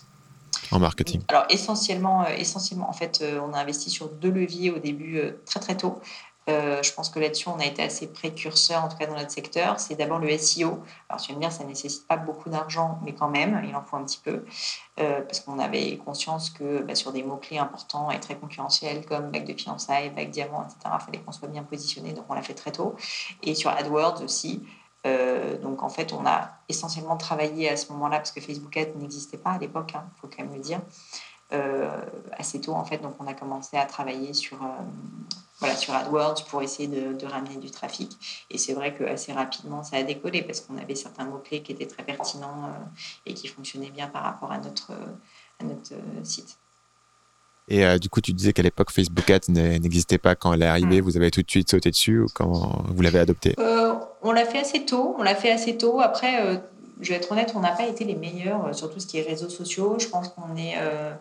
en marketing? Alors essentiellement, euh, essentiellement en fait, euh, on a investi sur deux leviers au début euh, très très tôt. Euh, je pense que là-dessus, on a été assez précurseur, en tout cas dans notre secteur. C'est d'abord le S E O. Alors, tu vas me dire, ça ne nécessite pas beaucoup d'argent, mais quand même, il en faut un petit peu. Euh, parce qu'on avait conscience que bah, sur des mots-clés importants et très concurrentiels, comme bague de fiançailles, bague diamant, et cetera, il fallait qu'on soit bien positionné. Donc, on l'a fait très tôt. Et sur AdWords aussi. Euh, donc, en fait, on a essentiellement travaillé à ce moment-là, parce que Facebook Ads n'existait pas à l'époque, il hein, faut quand même le dire. Euh, assez tôt en fait, donc on a commencé à travailler sur, euh, voilà, sur AdWords pour essayer de, de ramener du trafic et c'est vrai que assez rapidement ça a décollé parce qu'on avait certains mots-clés qui étaient très pertinents euh, et qui fonctionnaient bien par rapport à notre, à notre euh, site. Et euh, du coup, tu disais qu'à l'époque, Facebook Ads n'existait pas quand elle est arrivée. Mmh. Vous avez tout de suite sauté dessus ou quand vous l'avez adopté? euh, On l'a fait assez tôt, on l'a fait assez tôt. Après, euh, je vais être honnête, on n'a pas été les meilleurs euh, sur tout ce qui est réseaux sociaux. Je pense qu'on est... Euh,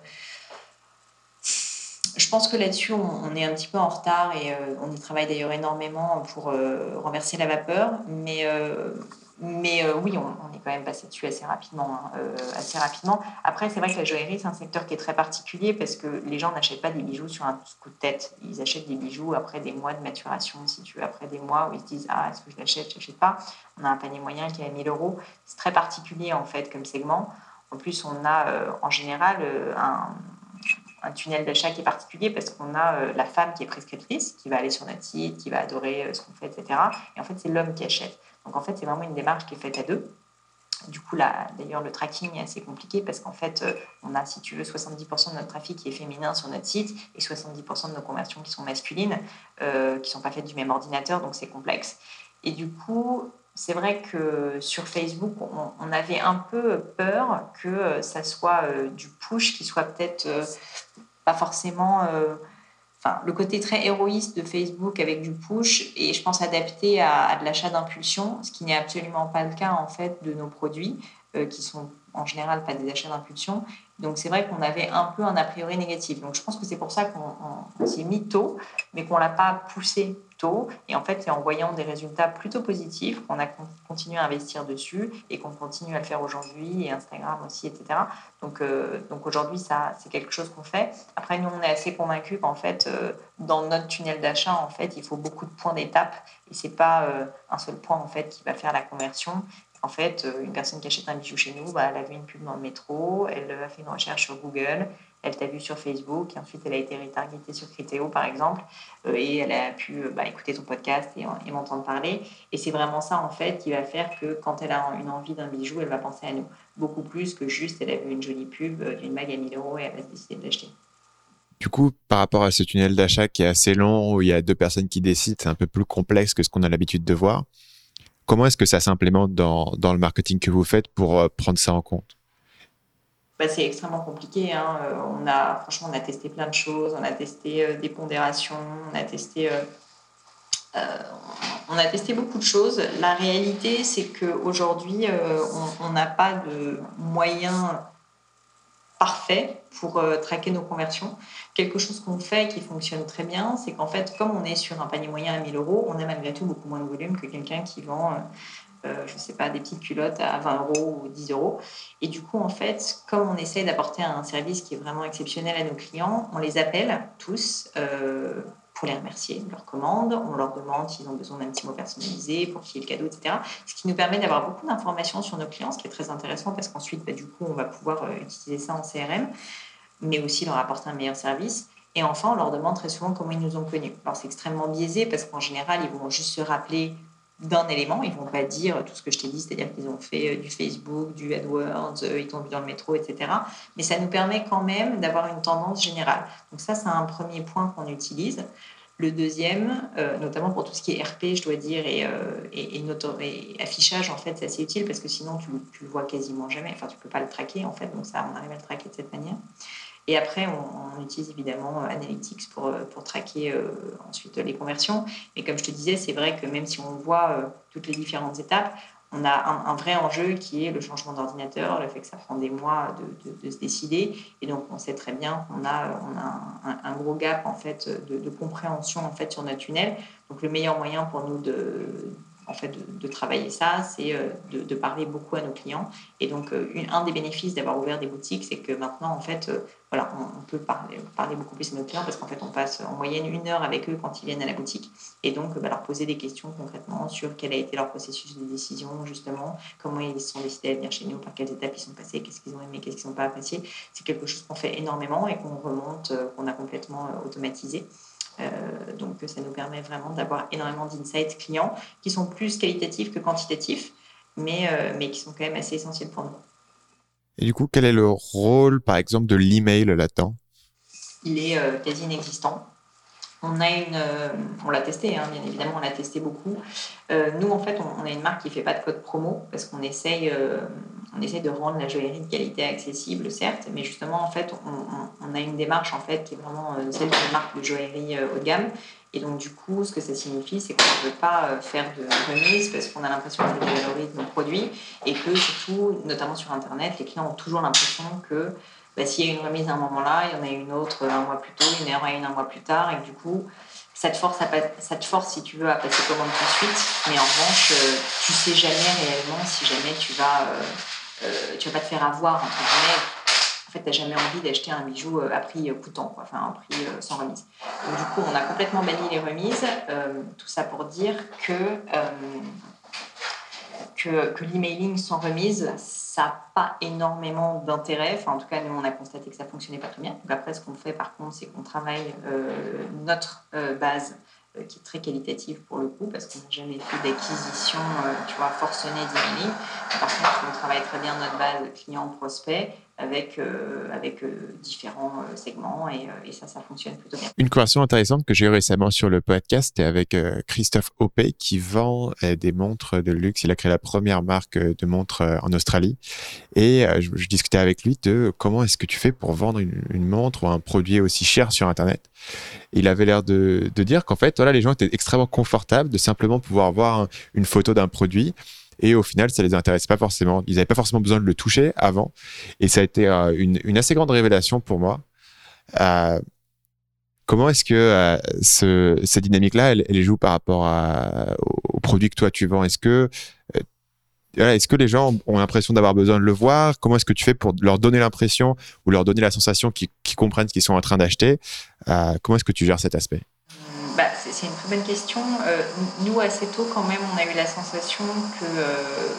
Je pense que là-dessus, on, on est un petit peu en retard et euh, on y travaille d'ailleurs énormément pour euh, renverser la vapeur. Mais, euh, mais euh, oui, on, on est quand même passé dessus assez rapidement, hein, euh, assez rapidement. Après, c'est vrai que la joaillerie, c'est un secteur qui est très particulier parce que les gens n'achètent pas des bijoux sur un coup de tête. Ils achètent des bijoux après des mois de maturation, si tu veux, après des mois où ils se disent « Ah, est-ce que je l'achète, je l'achète pas ?» On a un panier moyen qui est à mille euros. C'est très particulier, en fait, comme segment. En plus, on a euh, en général euh, un un tunnel d'achat qui est particulier parce qu'on a euh, la femme qui est prescriptrice, qui va aller sur notre site, qui va adorer euh, ce qu'on fait, et cetera. Et en fait, c'est l'homme qui achète. Donc, en fait, c'est vraiment une démarche qui est faite à deux. Du coup, là, d'ailleurs, le tracking est assez compliqué parce qu'en fait, euh, on a, si tu veux, soixante-dix pour cent de notre trafic qui est féminin sur notre site et soixante-dix pour cent de nos conversions qui sont masculines, euh, qui ne sont pas faites du même ordinateur, donc c'est complexe. Et du coup, c'est vrai que sur Facebook, on, on avait un peu peur que ça soit euh, du push qui soit peut-être euh, pas forcément... Euh, Enfin, le côté très héroïste de Facebook avec du push et je pense adapté à, à de l'achat d'impulsion, ce qui n'est absolument pas le cas en fait de nos produits euh, qui sont en général pas des achats d'impulsion. Donc c'est vrai qu'on avait un peu un a priori négatif. Donc je pense que c'est pour ça qu'on on, on s'y est mis tôt, mais qu'on l'a pas poussé tôt. Et en fait, c'est en voyant des résultats plutôt positifs qu'on a con- continué à investir dessus et qu'on continue à le faire aujourd'hui et Instagram aussi, et cetera. Donc, euh, donc aujourd'hui, ça, c'est quelque chose qu'on fait. Après, nous, on est assez convaincus qu'en fait, euh, dans notre tunnel d'achat, en fait, il faut beaucoup de points d'étape et c'est pas euh, un seul point en fait qui va faire la conversion. En fait, une personne qui achète un bijou chez nous, bah, elle a vu une pub dans le métro, elle a fait une recherche sur Google, elle t'a vu sur Facebook, et ensuite elle a été retargetée sur Criteo, par exemple, euh, et elle a pu bah, écouter ton podcast et, et m'entendre parler. Et c'est vraiment ça, en fait, qui va faire que quand elle a une envie d'un bijou, elle va penser à nous. Beaucoup plus que juste, elle a vu une jolie pub d'une bague à mille euros et elle va se décider de l'acheter. Du coup, par rapport à ce tunnel d'achat qui est assez long, où il y a deux personnes qui décident, c'est un peu plus complexe que ce qu'on a l'habitude de voir. Comment est-ce que ça s'implémente dans, dans le marketing que vous faites pour euh, prendre ça en compte? Bah, c'est extrêmement compliqué. Hein. Euh, on a, franchement, on a testé plein de choses. On a testé euh, des pondérations, on a testé, euh, euh, on a testé beaucoup de choses. La réalité, c'est qu'aujourd'hui, euh, on n'a pas de moyens parfaits pour euh, traquer nos conversions. Quelque chose qu'on fait qui fonctionne très bien, c'est qu'en fait, comme on est sur un panier moyen à mille euros, on a malgré tout beaucoup moins de volume que quelqu'un qui vend... Euh, Euh, je ne sais pas, des petites culottes à vingt euros ou dix euros. Et du coup, en fait, comme on essaie d'apporter un service qui est vraiment exceptionnel à nos clients, on les appelle tous euh, pour les remercier de leur commande. On leur demande s'ils ont besoin d'un petit mot personnalisé, pour qui est le cadeau, et cetera. Ce qui nous permet d'avoir beaucoup d'informations sur nos clients, ce qui est très intéressant parce qu'ensuite, bah, du coup, on va pouvoir euh, utiliser ça en C R M, mais aussi leur apporter un meilleur service. Et enfin, on leur demande très souvent comment ils nous ont connus. Alors, c'est extrêmement biaisé parce qu'en général, ils vont juste se rappeler d'un élément, ils ne vont pas dire tout ce que je t'ai dit, c'est-à-dire qu'ils ont fait du Facebook, du AdWords, ils t'ont vu dans le métro, et cetera. Mais ça nous permet quand même d'avoir une tendance générale. Donc ça, c'est un premier point qu'on utilise. Le deuxième, euh, notamment pour tout ce qui est R P, je dois dire, et, euh, et, et, noto- et affichage, en fait, c'est assez utile parce que sinon, tu ne le vois quasiment jamais. Enfin, tu ne peux pas le traquer, en fait. Donc ça, on arrive à le traquer de cette manière. Et après, on, on utilise évidemment Analytics pour, pour traquer euh, ensuite les conversions. Mais comme je te disais, c'est vrai que même si on voit euh, toutes les différentes étapes, on a un, un vrai enjeu qui est le changement d'ordinateur, le fait que ça prend des mois de, de, de se décider. Et donc, on sait très bien qu'on a, on a un, un gros gap en fait, de, de compréhension en fait, sur notre tunnel. Donc, le meilleur moyen pour nous de, en fait, de, de travailler ça, c'est de, de parler beaucoup à nos clients. Et donc, une, un des bénéfices d'avoir ouvert des boutiques, c'est que maintenant, en fait, voilà, on, on peut parler, parler beaucoup plus à nos clients parce qu'en fait, on passe en moyenne une heure avec eux quand ils viennent à la boutique. Et donc, bah, leur poser des questions concrètement sur quel a été leur processus de décision, justement, comment ils se sont décidés à venir chez nous, par quelles étapes ils sont passés, qu'est-ce qu'ils ont aimé, qu'est-ce qu'ils n'ont pas apprécié. C'est quelque chose qu'on fait énormément et qu'on remonte, qu'on a complètement automatisé. Euh, donc, ça nous permet vraiment d'avoir énormément d'insights clients qui sont plus qualitatifs que quantitatifs, mais, euh, mais qui sont quand même assez essentiels pour nous. Et du coup, quel est le rôle, par exemple, de l'email là-dedans? Il est euh, quasi inexistant. On a une, euh, on l'a testé, hein, bien évidemment, on l'a testé beaucoup. Euh, nous, en fait, on, on a une marque qui ne fait pas de code promo parce qu'on essaye, euh, on essaye de rendre la joaillerie de qualité accessible, certes, mais justement, en fait, on, on, on a une démarche en fait qui est vraiment euh, celle d'une marque de joaillerie euh, haut de gamme. Et donc, du coup, ce que ça signifie, c'est qu'on ne veut pas euh, faire de remise parce qu'on a l'impression que ça dévalorise nos produits et que surtout, notamment sur Internet, les clients ont toujours l'impression que bah, s'il y a une remise à un moment-là, il y en a une autre un mois plus tôt, il y en a une un mois plus tard, et que du coup, ça te force, à pas, ça te force si tu veux, à passer commande tout de suite, mais en revanche, euh, tu sais jamais réellement si jamais tu vas, euh, euh, tu vas pas te faire avoir, entre guillemets. En fait, tu n'as jamais envie d'acheter un bijou à prix coûtant, quoi, enfin un prix euh, sans remise. Donc du coup, on a complètement banni les remises, euh, tout ça pour dire que... Euh, Que, que l'emailing sans remise, ça n'a pas énormément d'intérêt. Enfin, en tout cas, nous, on a constaté que ça ne fonctionnait pas très bien. Donc après, ce qu'on fait, par contre, c'est qu'on travaille euh, notre euh, base euh, qui est très qualitative pour le coup, parce qu'on n'a jamais fait d'acquisition, euh, tu vois, forcenée d'emailing. Par contre, on travaille très bien notre base client-prospect avec, euh, avec euh, différents euh, segments et, euh, et ça, ça fonctionne plutôt bien. Une conversation intéressante que j'ai eue récemment sur le podcast, c'était avec euh, Christophe Opey qui vend euh, des montres de luxe. Il a créé la première marque de montres euh, en Australie. Et euh, je, je discutais avec lui de comment est-ce que tu fais pour vendre une, une montre ou un produit aussi cher sur Internet. Et il avait l'air de, de dire qu'en fait, voilà, les gens étaient extrêmement confortables de simplement pouvoir voir un, une photo d'un produit. Et au final, ça les intéresse pas forcément. Ils n'avaient pas forcément besoin de le toucher avant. Et ça a été euh, une, une assez grande révélation pour moi. Euh, comment est-ce que euh, ce, cette dynamique-là, elle, elle joue par rapport à, aux produits que toi tu vends? Est-ce que euh, voilà, est-ce que les gens ont l'impression d'avoir besoin de le voir? Comment est-ce que tu fais pour leur donner l'impression ou leur donner la sensation qu'ils, qu'ils comprennent ce qu'ils sont en train d'acheter? euh, Comment est-ce que tu gères cet aspect? Bah, c'est, c'est une très bonne question. Euh, nous, assez tôt, quand même, on a eu la sensation que... Euh,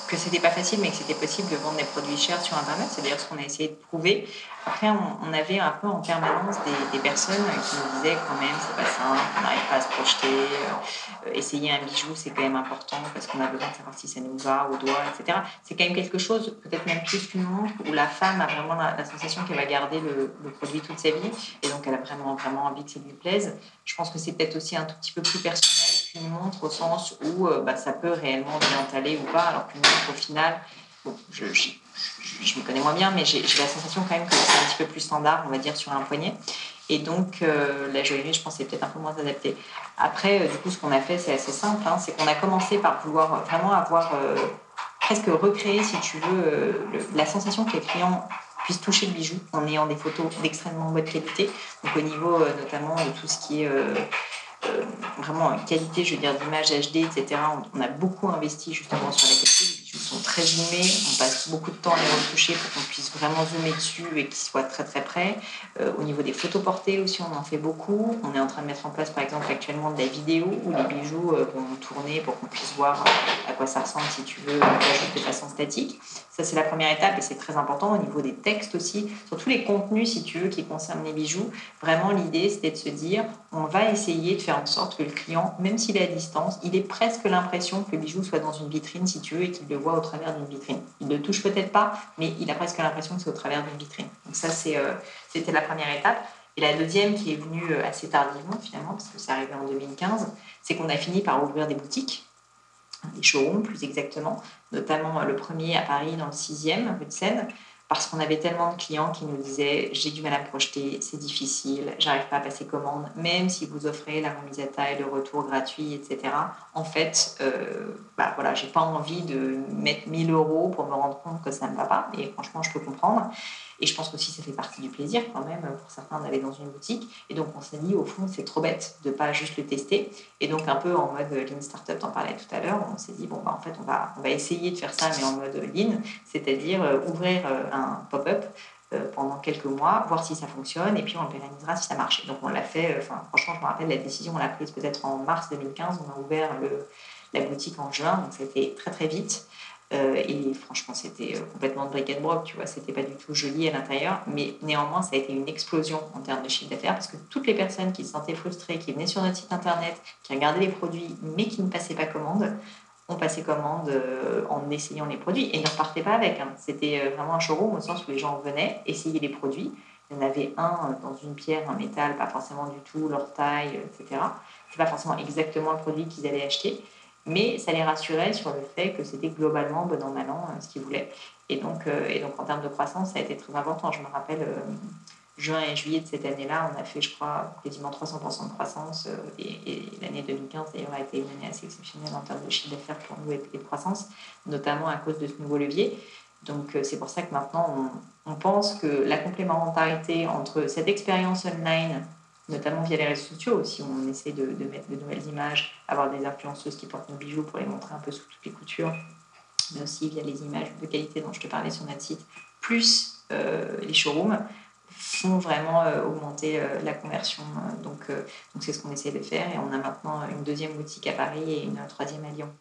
que c'était pas facile, mais que c'était possible de vendre des produits chers sur Internet. C'est d'ailleurs ce qu'on a essayé de prouver. Après, on, on avait un peu en permanence des, des personnes qui nous disaient quand même, c'est pas simple, on n'arrive pas à se projeter. Euh, essayer un bijou, c'est quand même important parce qu'on a besoin de savoir si ça nous va au doigt, et cetera. C'est quand même quelque chose, peut-être même plus qu'une montre, où la femme a vraiment la, la sensation qu'elle va garder le, le produit toute sa vie, et donc elle a vraiment, vraiment envie que ça lui plaise. Je pense que c'est peut-être aussi un tout petit peu plus personnel qu'une montre, au sens où euh, bah, ça peut réellement bien t'aller ou pas, alors qu'une montre, au final, bon, je, je, je, je m'y connais moins bien, mais j'ai, j'ai la sensation quand même que c'est un petit peu plus standard, on va dire, sur un poignet. Et donc, euh, la joaillerie, je pense, est peut-être un peu moins adaptée. Après, euh, du coup, ce qu'on a fait, c'est assez simple. Hein, c'est qu'on a commencé par vouloir vraiment avoir, euh, presque recréer, si tu veux, euh, le, la sensation que les clients puissent toucher le bijou en ayant des photos d'extrêmement bonne qualité. Donc, au niveau euh, notamment de tout ce qui est... Euh, Euh, vraiment qualité, je veux dire, d'image H D, et cetera. On, on a beaucoup investi justement sur la qualité. Les bijoux sont très zoomés, on passe beaucoup de temps à les retoucher pour qu'on puisse vraiment zoomer dessus et qu'ils soient très très près. Euh, au niveau des photos portées aussi, on en fait beaucoup. On est en train de mettre en place par exemple actuellement de la vidéo où les bijoux euh, vont tourner pour qu'on puisse voir à quoi ça ressemble si tu veux, de façon statique. Ça, c'est la première étape et c'est très important. Au niveau des textes aussi, sur tous les contenus, si tu veux, qui concernent les bijoux, vraiment l'idée, c'était de se dire, on va essayer de faire en sorte que le client, même s'il est à distance, il ait presque l'impression que le bijou soit dans une vitrine, si tu veux, et qu'il le voit au travers d'une vitrine. Il ne le touche peut-être pas, mais il a presque l'impression que c'est au travers d'une vitrine. Donc ça, c'est, euh, c'était la première étape. Et la deuxième, qui est venue assez tardivement, finalement, parce que c'est arrivé en deux mille quinze, c'est qu'on a fini par ouvrir des boutiques, des showrooms plus exactement, notamment le premier à Paris dans le sixième, rue de Seine, parce qu'on avait tellement de clients qui nous disaient « j'ai du mal à me projeter, c'est difficile, j'arrive pas à passer commande, même si vous offrez la remise à taille, le retour gratuit, et cetera. En fait, euh, bah voilà, j'ai pas envie de mettre mille euros pour me rendre compte que ça ne va pas, et franchement, je peux comprendre. Et je pense qu'aussi, ça fait partie du plaisir quand même, pour certains, d'aller dans une boutique. Et donc, on s'est dit, au fond, c'est trop bête de pas juste le tester. Et donc, un peu en mode Lean Startup, t'en parlais tout à l'heure, on s'est dit, bon, bah, en fait, on va, on va essayer de faire ça, mais en mode Lean, c'est-à-dire euh, ouvrir euh, un pop-up euh, pendant quelques mois, voir si ça fonctionne, et puis on le pérennisera si ça marche. Et donc, on l'a fait, enfin, euh, franchement, je me rappelle, la décision, on l'a prise peut-être en mars deux mille quinze, on a ouvert le, la boutique en juin, donc ça a été très, très vite. Euh, et franchement, c'était complètement de bric et de broc, tu vois, c'était pas du tout joli à l'intérieur, mais néanmoins, ça a été une explosion en termes de chiffre d'affaires parce que toutes les personnes qui se sentaient frustrées, qui venaient sur notre site internet, qui regardaient les produits, mais qui ne passaient pas commande, ont passé commande euh, en essayant les produits et ne repartaient pas avec. Hein. C'était vraiment un showroom au sens où les gens venaient essayer les produits. Il y en avait un dans une pierre, un métal, pas forcément du tout leur taille, et cetera. C'est pas forcément exactement le produit qu'ils allaient acheter. Mais ça les rassurait sur le fait que c'était globalement, bon an, mal an, ce qu'ils voulaient. Et donc, euh, et donc, en termes de croissance, ça a été très important. Je me rappelle, euh, juin et juillet de cette année-là, on a fait, je crois, quasiment trois cents pour cent de croissance. Euh, et, et l'année deux mille quinze, d'ailleurs, a été une année assez exceptionnelle en termes de chiffre d'affaires pour nous et de croissance, notamment à cause de ce nouveau levier. Donc, euh, c'est pour ça que maintenant, on, on pense que la complémentarité entre cette expérience online, notamment via les réseaux sociaux aussi, où on essaie de, de mettre de nouvelles images, avoir des influenceuses qui portent nos bijoux pour les montrer un peu sous toutes les coutures, mais aussi via les images de qualité dont je te parlais sur notre site, plus euh, les showrooms, font vraiment euh, augmenter euh, la conversion. Donc, euh, donc c'est ce qu'on essaie de faire et on a maintenant une deuxième boutique à Paris et une troisième à Lyon.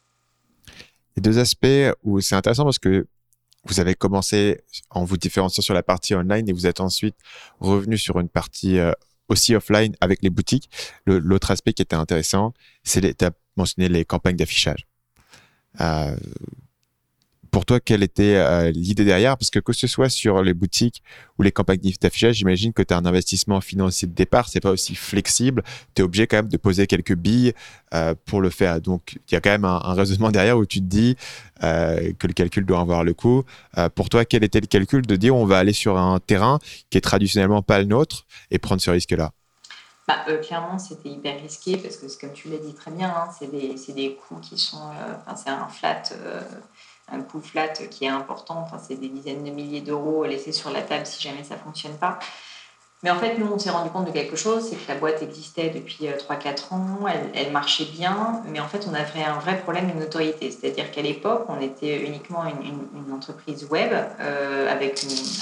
Les deux aspects où c'est intéressant parce que vous avez commencé en vous différenciant sur la partie online et vous êtes ensuite revenu sur une partie euh, aussi offline avec les boutiques. Le, l'autre aspect qui était intéressant, c'est tu as mentionné les campagnes d'affichage. Euh, pour toi, quelle était euh, l'idée derrière? Parce que que ce soit sur les boutiques ou les campagnes d'affichage, j'imagine que tu as un investissement financier de départ, c'est pas aussi flexible. Tu es obligé quand même de poser quelques billes euh, pour le faire. Donc, il y a quand même un, un raisonnement derrière où tu te dis euh, que le calcul doit avoir le coup. Euh, pour toi, quel était le calcul de dire on va aller sur un terrain qui est traditionnellement pas le nôtre et prendre ce risque-là? Bah, euh, clairement, c'était hyper risqué parce que, comme tu l'as dit très bien, hein, c'est des, c'est des coûts qui sont... Euh, enfin, c'est un flat... Euh, un coût flat qui est important, enfin, c'est des dizaines de milliers d'euros laissés sur la table si jamais ça ne fonctionne pas. Mais en fait, nous, on s'est rendu compte de quelque chose, c'est que la boîte existait depuis trois quatre ans, elle, elle marchait bien, mais en fait, on avait un vrai problème de notoriété. C'est-à-dire qu'à l'époque, on était uniquement une, une, une entreprise web euh, avec une, un,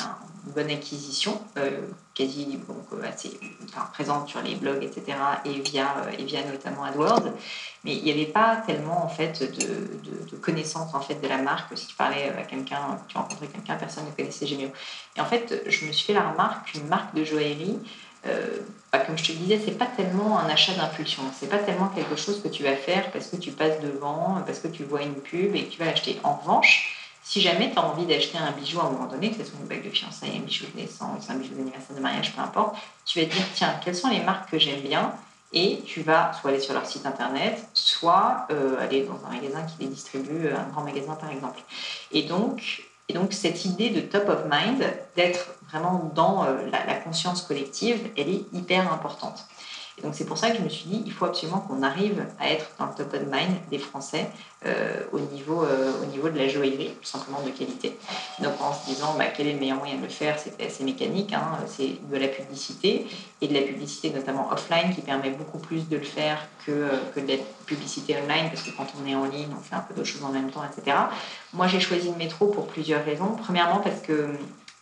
une bonne acquisition, euh, quasi donc, assez enfin, présente sur les blogs, et cetera, et via, euh, et via notamment AdWords. Mais il n'y avait pas tellement en fait, de, de, de connaissances en fait, de la marque. Si tu parlais à quelqu'un, tu rencontrais quelqu'un, personne ne connaissait Gemio. Et en fait, je me suis fait la remarque qu'une marque de joaillerie, euh, bah, comme je te le disais, c'est pas tellement un achat d'impulsion. C'est pas tellement quelque chose que tu vas faire parce que tu passes devant, parce que tu vois une pub et que tu vas l'acheter. En revanche, si jamais tu as envie d'acheter un bijou à un moment donné, que ce soit une bague de fiançailles, un bijou de naissance, un bijou d'anniversaire, de mariage, peu importe, tu vas te dire, tiens, quelles sont les marques que j'aime bien? Et tu vas soit aller sur leur site internet, soit euh, aller dans un magasin qui les distribue, un grand magasin par exemple. Et donc, et donc cette idée de top of mind, d'être vraiment dans euh, la, la conscience collective, elle est hyper importante. Et donc c'est pour ça que je me suis dit, il faut absolument qu'on arrive à être dans le top of mind des Français euh, au, niveau, euh, au niveau de la joaillerie, tout simplement de qualité. Donc en se disant, bah, quel est le meilleur moyen de le faire? C'est assez mécanique, hein, c'est de la publicité, et de la publicité notamment offline qui permet beaucoup plus de le faire que, que de la publicité online, parce que quand on est en ligne, on fait un peu d'autres choses en même temps, et cetera. Moi, j'ai choisi le métro pour plusieurs raisons. Premièrement, parce que euh,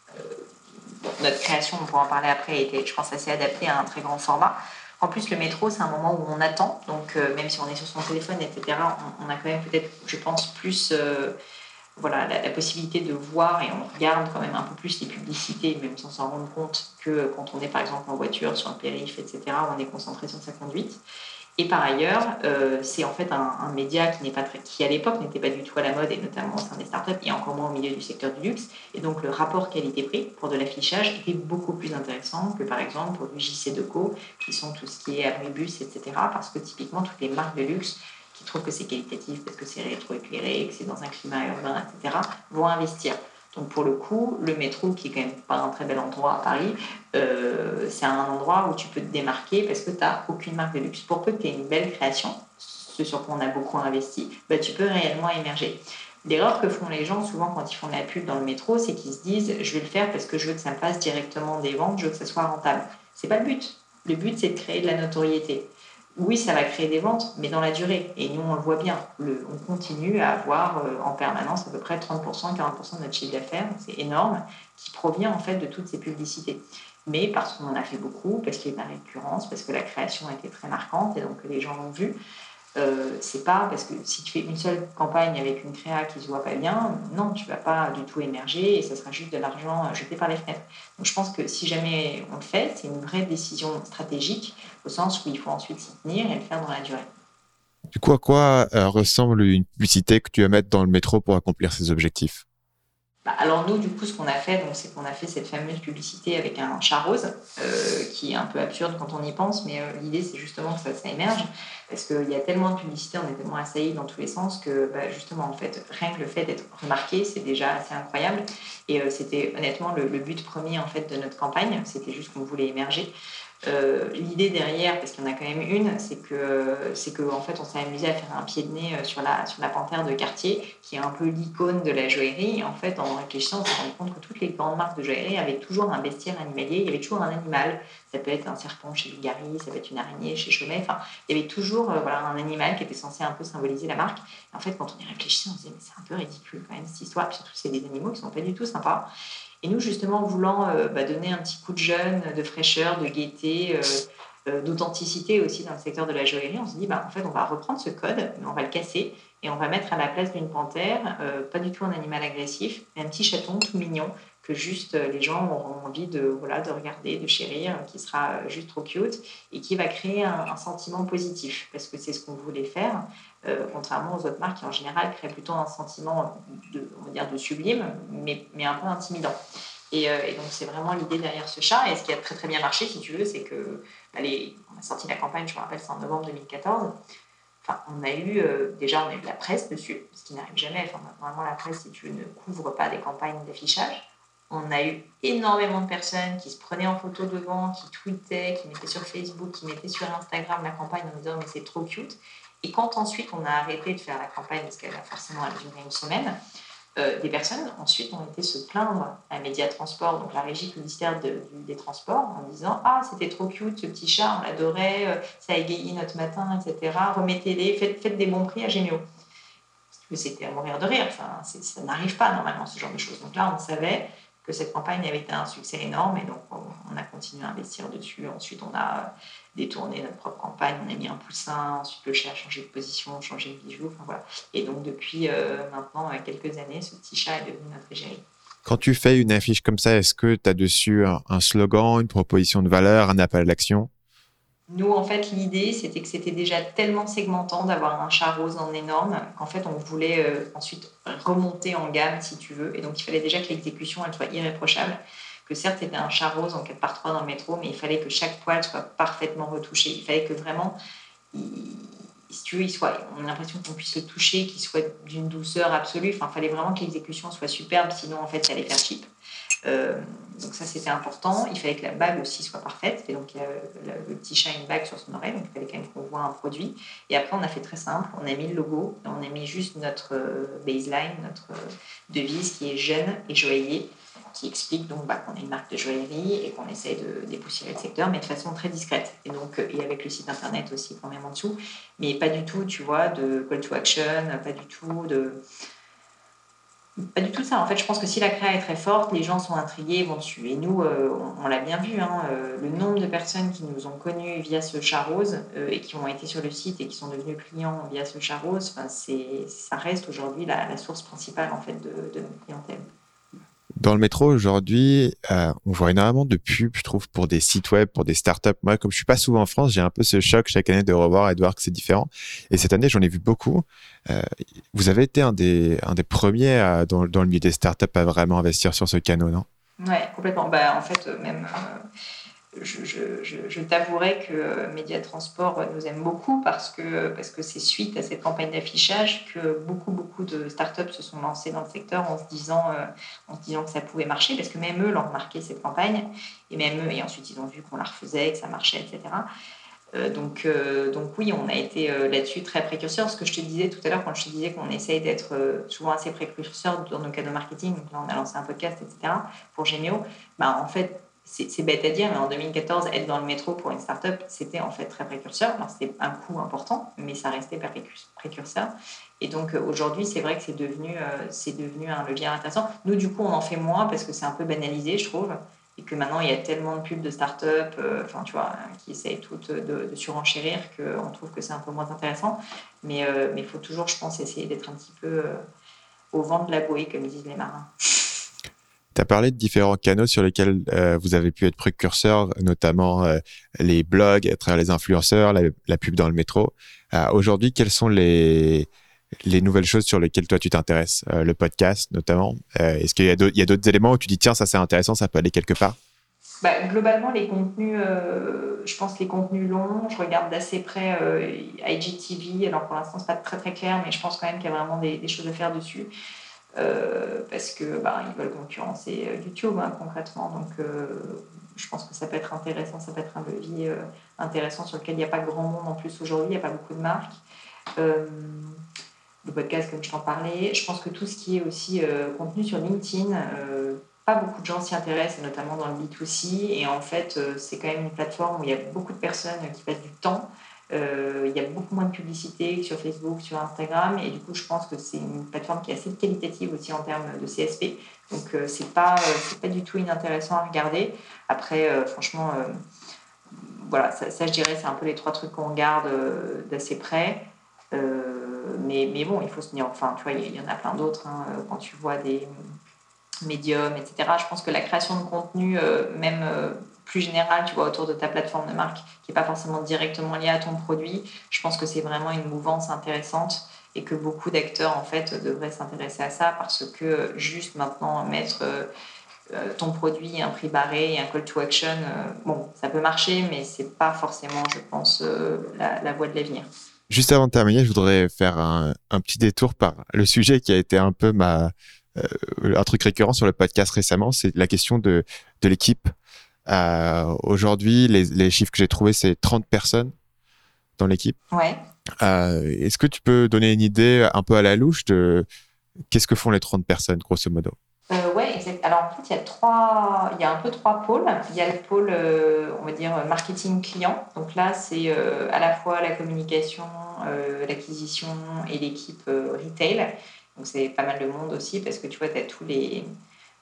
notre création, on pourra en parler après, était, je pense, assez adaptée à un très grand format. En plus, le métro, c'est un moment où on attend, donc euh, même si on est sur son téléphone, et cetera, on, on a quand même peut-être, je pense, plus euh, voilà, la, la possibilité de voir, et on regarde quand même un peu plus les publicités, même sans s'en rendre compte, que quand on est par exemple en voiture, sur un périph', et cetera, où on est concentré sur sa conduite. Et par ailleurs, euh, c'est en fait un, un média qui, n'est pas très, qui à l'époque n'était pas du tout à la mode, et notamment au sein des startups, et encore moins au milieu du secteur du luxe. Et donc le rapport qualité-prix pour de l'affichage était beaucoup plus intéressant que par exemple pour du J C Deco, qui sont tout ce qui est abribus, et cetera. Parce que typiquement, toutes les marques de luxe qui trouvent que c'est qualitatif, parce que c'est rétro-éclairé, que c'est dans un climat urbain, et cetera, vont investir. Donc pour le coup, le métro, qui est quand même pas un très bel endroit à Paris, euh, c'est un endroit où tu peux te démarquer parce que tu n'as aucune marque de luxe. Pour peu que tu aies une belle création, ce sur quoi on a beaucoup investi, bah, tu peux réellement émerger. L'erreur que font les gens souvent quand ils font de la pub dans le métro, c'est qu'ils se disent « je vais le faire parce que je veux que ça me fasse directement des ventes, je veux que ça soit rentable ». C'est pas le but. Le but, c'est de créer de la notoriété. Oui, ça va créer des ventes, mais dans la durée. Et nous, on le voit bien. Le, on continue à avoir euh, en permanence à peu près trente pour cent, quarante pour cent de notre chiffre d'affaires, c'est énorme, qui provient en fait de toutes ces publicités. Mais parce qu'on en a fait beaucoup, parce qu'il y a de la récurrence, parce que la création a été très marquante et donc les gens l'ont vu. Euh, c'est pas parce que si tu fais une seule campagne avec une créa qui se voit pas bien, non, tu vas pas du tout émerger et ça sera juste de l'argent jeté par les fenêtres. Donc je pense que si jamais on le fait, c'est une vraie décision stratégique au sens où il faut ensuite s'y tenir et le faire dans la durée. Du coup, à quoi euh, ressemble une publicité que tu vas mettre dans le métro pour accomplir ces objectifs? Bah, alors nous, du coup, ce qu'on a fait, donc, c'est qu'on a fait cette fameuse publicité avec un chat rose, euh, qui est un peu absurde quand on y pense, mais euh, l'idée, c'est justement que ça, ça émerge, parce qu'il y a tellement de publicité, on est tellement assaillis dans tous les sens que, bah, justement, en fait, rien que le fait d'être remarqué, c'est déjà assez incroyable. Et euh, c'était honnêtement le, le but premier, en fait, de notre campagne, c'était juste qu'on voulait émerger. Euh, l'idée derrière, parce qu'il y en a quand même une, c'est que c'est que en fait on s'est amusé à faire un pied de nez sur la sur la panthère de Cartier, qui est un peu l'icône de la joaillerie. Et en fait, en réfléchissant, on s'est rendu compte que toutes les grandes marques de joaillerie avaient toujours un bestiaire animalier. Il y avait toujours un animal. Ça peut être un serpent chez Bulgari, ça peut être une araignée chez Chaumet. Enfin, il y avait toujours euh, voilà un animal qui était censé un peu symboliser la marque. Et en fait, quand on y réfléchissait, on se disait mais c'est un peu ridicule quand même cette histoire. Puis surtout, c'est des animaux qui sont pas du tout sympas. Et nous, justement, voulant euh, bah, donner un petit coup de jeune, de fraîcheur, de gaieté, euh, euh, d'authenticité aussi dans le secteur de la joaillerie, on s'est dit, bah, en fait, on va reprendre ce code, mais on va le casser et on va mettre à la place d'une panthère, euh, pas du tout un animal agressif, mais un petit chaton tout mignon que juste euh, les gens auront envie de, voilà, de regarder, de chérir, qui sera euh, juste trop cute et qui va créer un, un sentiment positif, parce que c'est ce qu'on voulait faire. Euh, contrairement aux autres marques qui en général créent plutôt un sentiment de, on va dire de sublime, mais, mais un peu intimidant. Et, euh, et donc c'est vraiment l'idée derrière ce chat. Et ce qui a très très bien marché, si tu veux, c'est que allez, on a sorti la campagne, je me rappelle, c'est en novembre deux mille quatorze. Enfin, on a eu euh, déjà on a eu de la presse dessus, ce qui n'arrive jamais. Enfin, normalement la presse, si tu veux, ne couvre pas des campagnes d'affichage. On a eu énormément de personnes qui se prenaient en photo devant, qui tweetaient, qui mettaient sur Facebook, qui mettaient sur Instagram la campagne en disant mais c'est trop cute. Et quand ensuite on a arrêté de faire la campagne, parce qu'elle a forcément duré une semaine, euh, des personnes ensuite ont été se plaindre à Média Transport, donc la régie publicitaire de, du, des transports, en disant ah c'était trop cute ce petit chat, on l'adorait, euh, ça a égayé notre matin, et cetera. Remettez-les, faites, faites des bons prix à Gemio. C'était à mourir de rire. Enfin, c'est, ça n'arrive pas normalement ce genre de choses. Donc là on savait que cette campagne avait été un succès énorme. Et donc, on a continué à investir dessus. Ensuite, on a détourné notre propre campagne. On a mis un poussin. Ensuite, le chat a changé de position, changé de bijou. Enfin, voilà. Et donc, depuis euh, maintenant quelques années, ce petit chat est devenu notre égérie. Quand tu fais une affiche comme ça, est-ce que tu as dessus un, un slogan, une proposition de valeur, un appel à l'action? Nous, en fait, l'idée, c'était que c'était déjà tellement segmentant d'avoir un chat rose en énorme qu'en fait, on voulait euh, ensuite remonter en gamme, si tu veux. Et donc, il fallait déjà que l'exécution, elle soit irréprochable. Que certes, c'était un chat rose en quatre par trois dans le métro, mais il fallait que chaque poil soit parfaitement retouché. Il fallait que vraiment, il, si tu veux, il soit, on a l'impression qu'on puisse le toucher, qu'il soit d'une douceur absolue. Enfin, il fallait vraiment que l'exécution soit superbe, sinon, en fait, ça allait faire cheap. Euh, donc ça c'était important. Il fallait que la bague aussi soit parfaite, et donc il y a le, le petit chat a une bague sur son oreille, donc il fallait quand même qu'on voit un produit. Et après on a fait très simple, on a mis le logo, et on a mis juste notre baseline, notre devise qui est jeune et joaillier, qui explique donc bah, qu'on est une marque de joaillerie et qu'on essaie de dépoussiérer le secteur, mais de façon très discrète. Et donc et avec le site internet aussi quand même en dessous, mais pas du tout, tu vois, de call to action, pas du tout de Pas du tout ça. En fait, je pense que si la créa est très forte, les gens sont intrigués, vont dessus. Et nous, euh, on, on l'a bien vu, hein, euh, le nombre de personnes qui nous ont connus via ce chat rose euh, et qui ont été sur le site et qui sont devenus clients via ce chat rose, c'est, ça reste aujourd'hui la, la source principale en fait, de, de notre clientèle. Dans le métro aujourd'hui, euh, on voit énormément de pubs, je trouve, pour des sites web, pour des startups. Moi, comme je suis pas souvent en France, j'ai un peu ce choc chaque année de revoir et de voir que c'est différent. Et cette année, j'en ai vu beaucoup. Euh, vous avez été un des, un des premiers à, dans, dans le milieu des startups à vraiment investir sur ce canal, non? Ouais, complètement. Bah, en fait, même, euh, je, je, je, je t'avouerai que Média Transport nous aime beaucoup parce que, parce que c'est suite à cette campagne d'affichage que beaucoup, beaucoup de startups se sont lancées dans le secteur en se disant, euh, en se disant que ça pouvait marcher, parce que même eux l'ont remarqué cette campagne, et même eux, et ensuite ils ont vu qu'on la refaisait, que ça marchait, et cetera. Euh, donc, euh, donc oui, on a été euh, là-dessus très précurseurs. Ce que je te disais tout à l'heure, quand je te disais qu'on essaye d'être euh, souvent assez précurseurs dans nos canaux marketing, donc là on a lancé un podcast, et cetera, pour Gémeo, bah, en fait, c'est, c'est bête à dire, mais en deux mille quatorze, être dans le métro pour une start-up, c'était en fait très précurseur. Alors c'était un coût important, mais ça restait précurseur. Et donc euh, aujourd'hui, c'est vrai que c'est devenu, euh, c'est devenu un levier intéressant. Nous, du coup, on en fait moins parce que c'est un peu banalisé, je trouve. Et que maintenant, il y a tellement de pubs de start-up, euh, enfin, tu vois, qui essayent toutes de, de surenchérir qu'on trouve que c'est un peu moins intéressant. Mais euh, mais il faut toujours, je pense, essayer d'être un petit peu euh, au vent de la bouée, comme disent les marins. Tu as parlé de différents canaux sur lesquels euh, vous avez pu être précurseurs, notamment euh, les blogs, à travers les influenceurs, la, la pub dans le métro. Euh, aujourd'hui, quelles sont les, les nouvelles choses sur lesquelles toi tu t'intéresses? Euh, le podcast, notamment. Euh, est-ce qu'il y a d'autres, il y a d'autres éléments où tu dis, tiens, ça c'est intéressant, ça peut aller quelque part? Bah, globalement, les contenus, euh, je pense les contenus longs, je regarde d'assez près euh, I G T V. Alors pour l'instant, c'est pas très très clair, mais je pense quand même qu'il y a vraiment des, des choses à faire dessus. Euh, parce que bah, ils veulent concurrencer YouTube hein, concrètement, donc euh, je pense que ça peut être intéressant, ça peut être un levier euh, intéressant sur lequel il n'y a pas grand monde en plus aujourd'hui, il n'y a pas beaucoup de marques. Euh, le podcast comme je t'en parlais, je pense que tout ce qui est aussi euh, contenu sur LinkedIn, euh, pas beaucoup de gens s'y intéressent, notamment dans le B deux C, et en fait euh, c'est quand même une plateforme où il y a beaucoup de personnes qui passent du temps. Euh, il y a beaucoup moins de publicité que sur Facebook, sur Instagram, et du coup je pense que c'est une plateforme qui est assez qualitative aussi en termes de C S P, donc euh, c'est pas, euh, c'est pas du tout inintéressant à regarder. Après euh, franchement euh, voilà, ça, ça je dirais c'est un peu les trois trucs qu'on regarde euh, d'assez près. Euh, mais, mais bon, il faut se tenir, enfin tu vois, il y, y en a plein d'autres hein, quand tu vois des médiums, et cetera. Je pense que la création de contenu, euh, même euh, plus générale, tu vois, autour de ta plateforme de marque, qui n'est pas forcément directement liée à ton produit, je pense que c'est vraiment une mouvance intéressante et que beaucoup d'acteurs, en fait, devraient s'intéresser à ça parce que juste maintenant, mettre euh, ton produit, un prix barré et un call to action, euh, bon, ça peut marcher, mais ce n'est pas forcément, je pense, euh, la, la voie de l'avenir. Juste avant de terminer, je voudrais faire un, un petit détour par le sujet qui a été un peu ma, euh, un truc récurrent sur le podcast récemment, c'est la question de, de l'équipe. Euh, aujourd'hui, les, les chiffres que j'ai trouvés, c'est trente personnes dans l'équipe. Ouais. Euh, est-ce que tu peux donner une idée un peu à la louche de qu'est-ce que font les trente personnes, grosso modo? Euh, ouais, exact. Alors en fait, il y a trois, il y a un peu trois pôles. Il y a le pôle, euh, on va dire, marketing client. Donc là, c'est euh, à la fois la communication, euh, l'acquisition et l'équipe euh, retail. Donc c'est pas mal de monde aussi parce que tu vois, tu as tous les,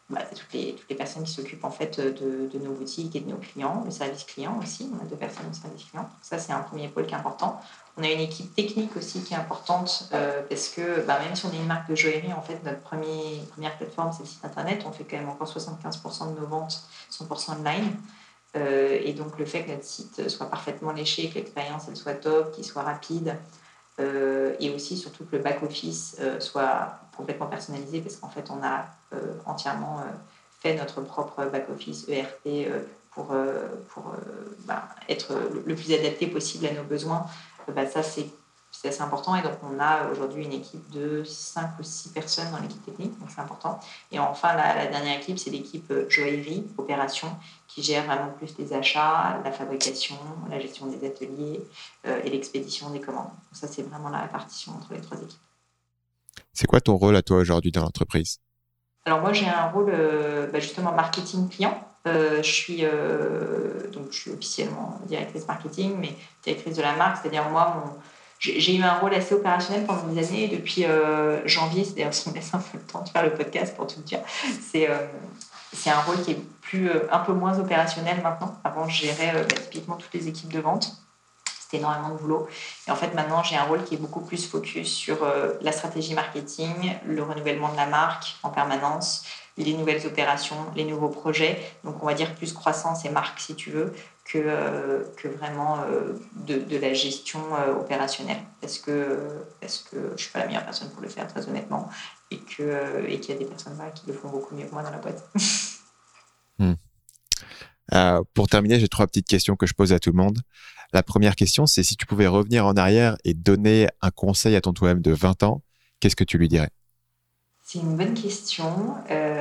bah, toutes, les, toutes les personnes qui s'occupent en fait de, de nos boutiques et de nos clients, le service client aussi. On a deux personnes au service client. Donc ça, c'est un premier pôle qui est important. On a une équipe technique aussi qui est importante euh, parce que bah, même si on est une marque de joaillerie, en fait, notre premier, première plateforme, c'est le site internet. On fait quand même encore soixante-quinze pour cent de nos ventes cent pour cent online. Euh, et donc, le fait que notre site soit parfaitement léché, que l'expérience elle soit top, qu'il soit rapide, euh, et aussi surtout que le back-office euh, soit complètement personnalisé parce qu'en fait, on a euh, entièrement euh, fait notre propre back-office E R P euh, pour, euh, pour euh, bah, être le plus adapté possible à nos besoins. Bah, ça, c'est, c'est assez important. Et donc, on a aujourd'hui une équipe de cinq ou six personnes dans l'équipe technique, donc c'est important. Et enfin, la, la dernière équipe, c'est l'équipe joaillerie, opération, qui gère vraiment plus les achats, la fabrication, la gestion des ateliers euh, et l'expédition des commandes. Donc ça, c'est vraiment la répartition entre les trois équipes. C'est quoi ton rôle à toi aujourd'hui dans l'entreprise? Alors moi, j'ai un rôle euh, bah, justement marketing client. Euh, je suis euh, donc je suis officiellement directrice marketing, mais directrice de la marque, c'est-à-dire moi, mon, j'ai, j'ai eu un rôle assez opérationnel pendant des années. Et depuis euh, janvier, c'est-à-dire si on me laisse un peu le temps de faire le podcast pour tout dire, c'est euh, c'est un rôle qui est plus euh, un peu moins opérationnel maintenant. Avant, je gérais euh, bah, typiquement toutes les équipes de vente. C'était énormément de boulot. Et en fait, maintenant, j'ai un rôle qui est beaucoup plus focus sur euh, la stratégie marketing, le renouvellement de la marque en permanence, les nouvelles opérations, les nouveaux projets. Donc, on va dire plus croissance et marque, si tu veux, que, euh, que vraiment euh, de, de la gestion euh, opérationnelle. Parce que, parce que je ne suis pas la meilleure personne pour le faire, très honnêtement, et, que, euh, et qu'il y a des personnes là qui le font beaucoup mieux que moi dans la boîte. Hmm. Euh, pour terminer, j'ai trois petites questions que je pose à tout le monde. La première question, c'est si tu pouvais revenir en arrière et donner un conseil à ton toi-même de vingt ans, qu'est-ce que tu lui dirais? C'est une bonne question.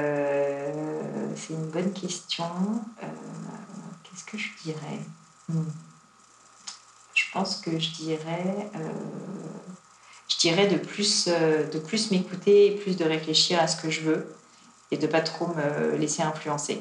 Euh, c'est une bonne question. Euh, qu'est-ce que je dirais? Hmm. Je pense que je dirais, euh, je dirais de plus, euh, de plus m'écouter et plus de réfléchir à ce que je veux et de pas trop me laisser influencer.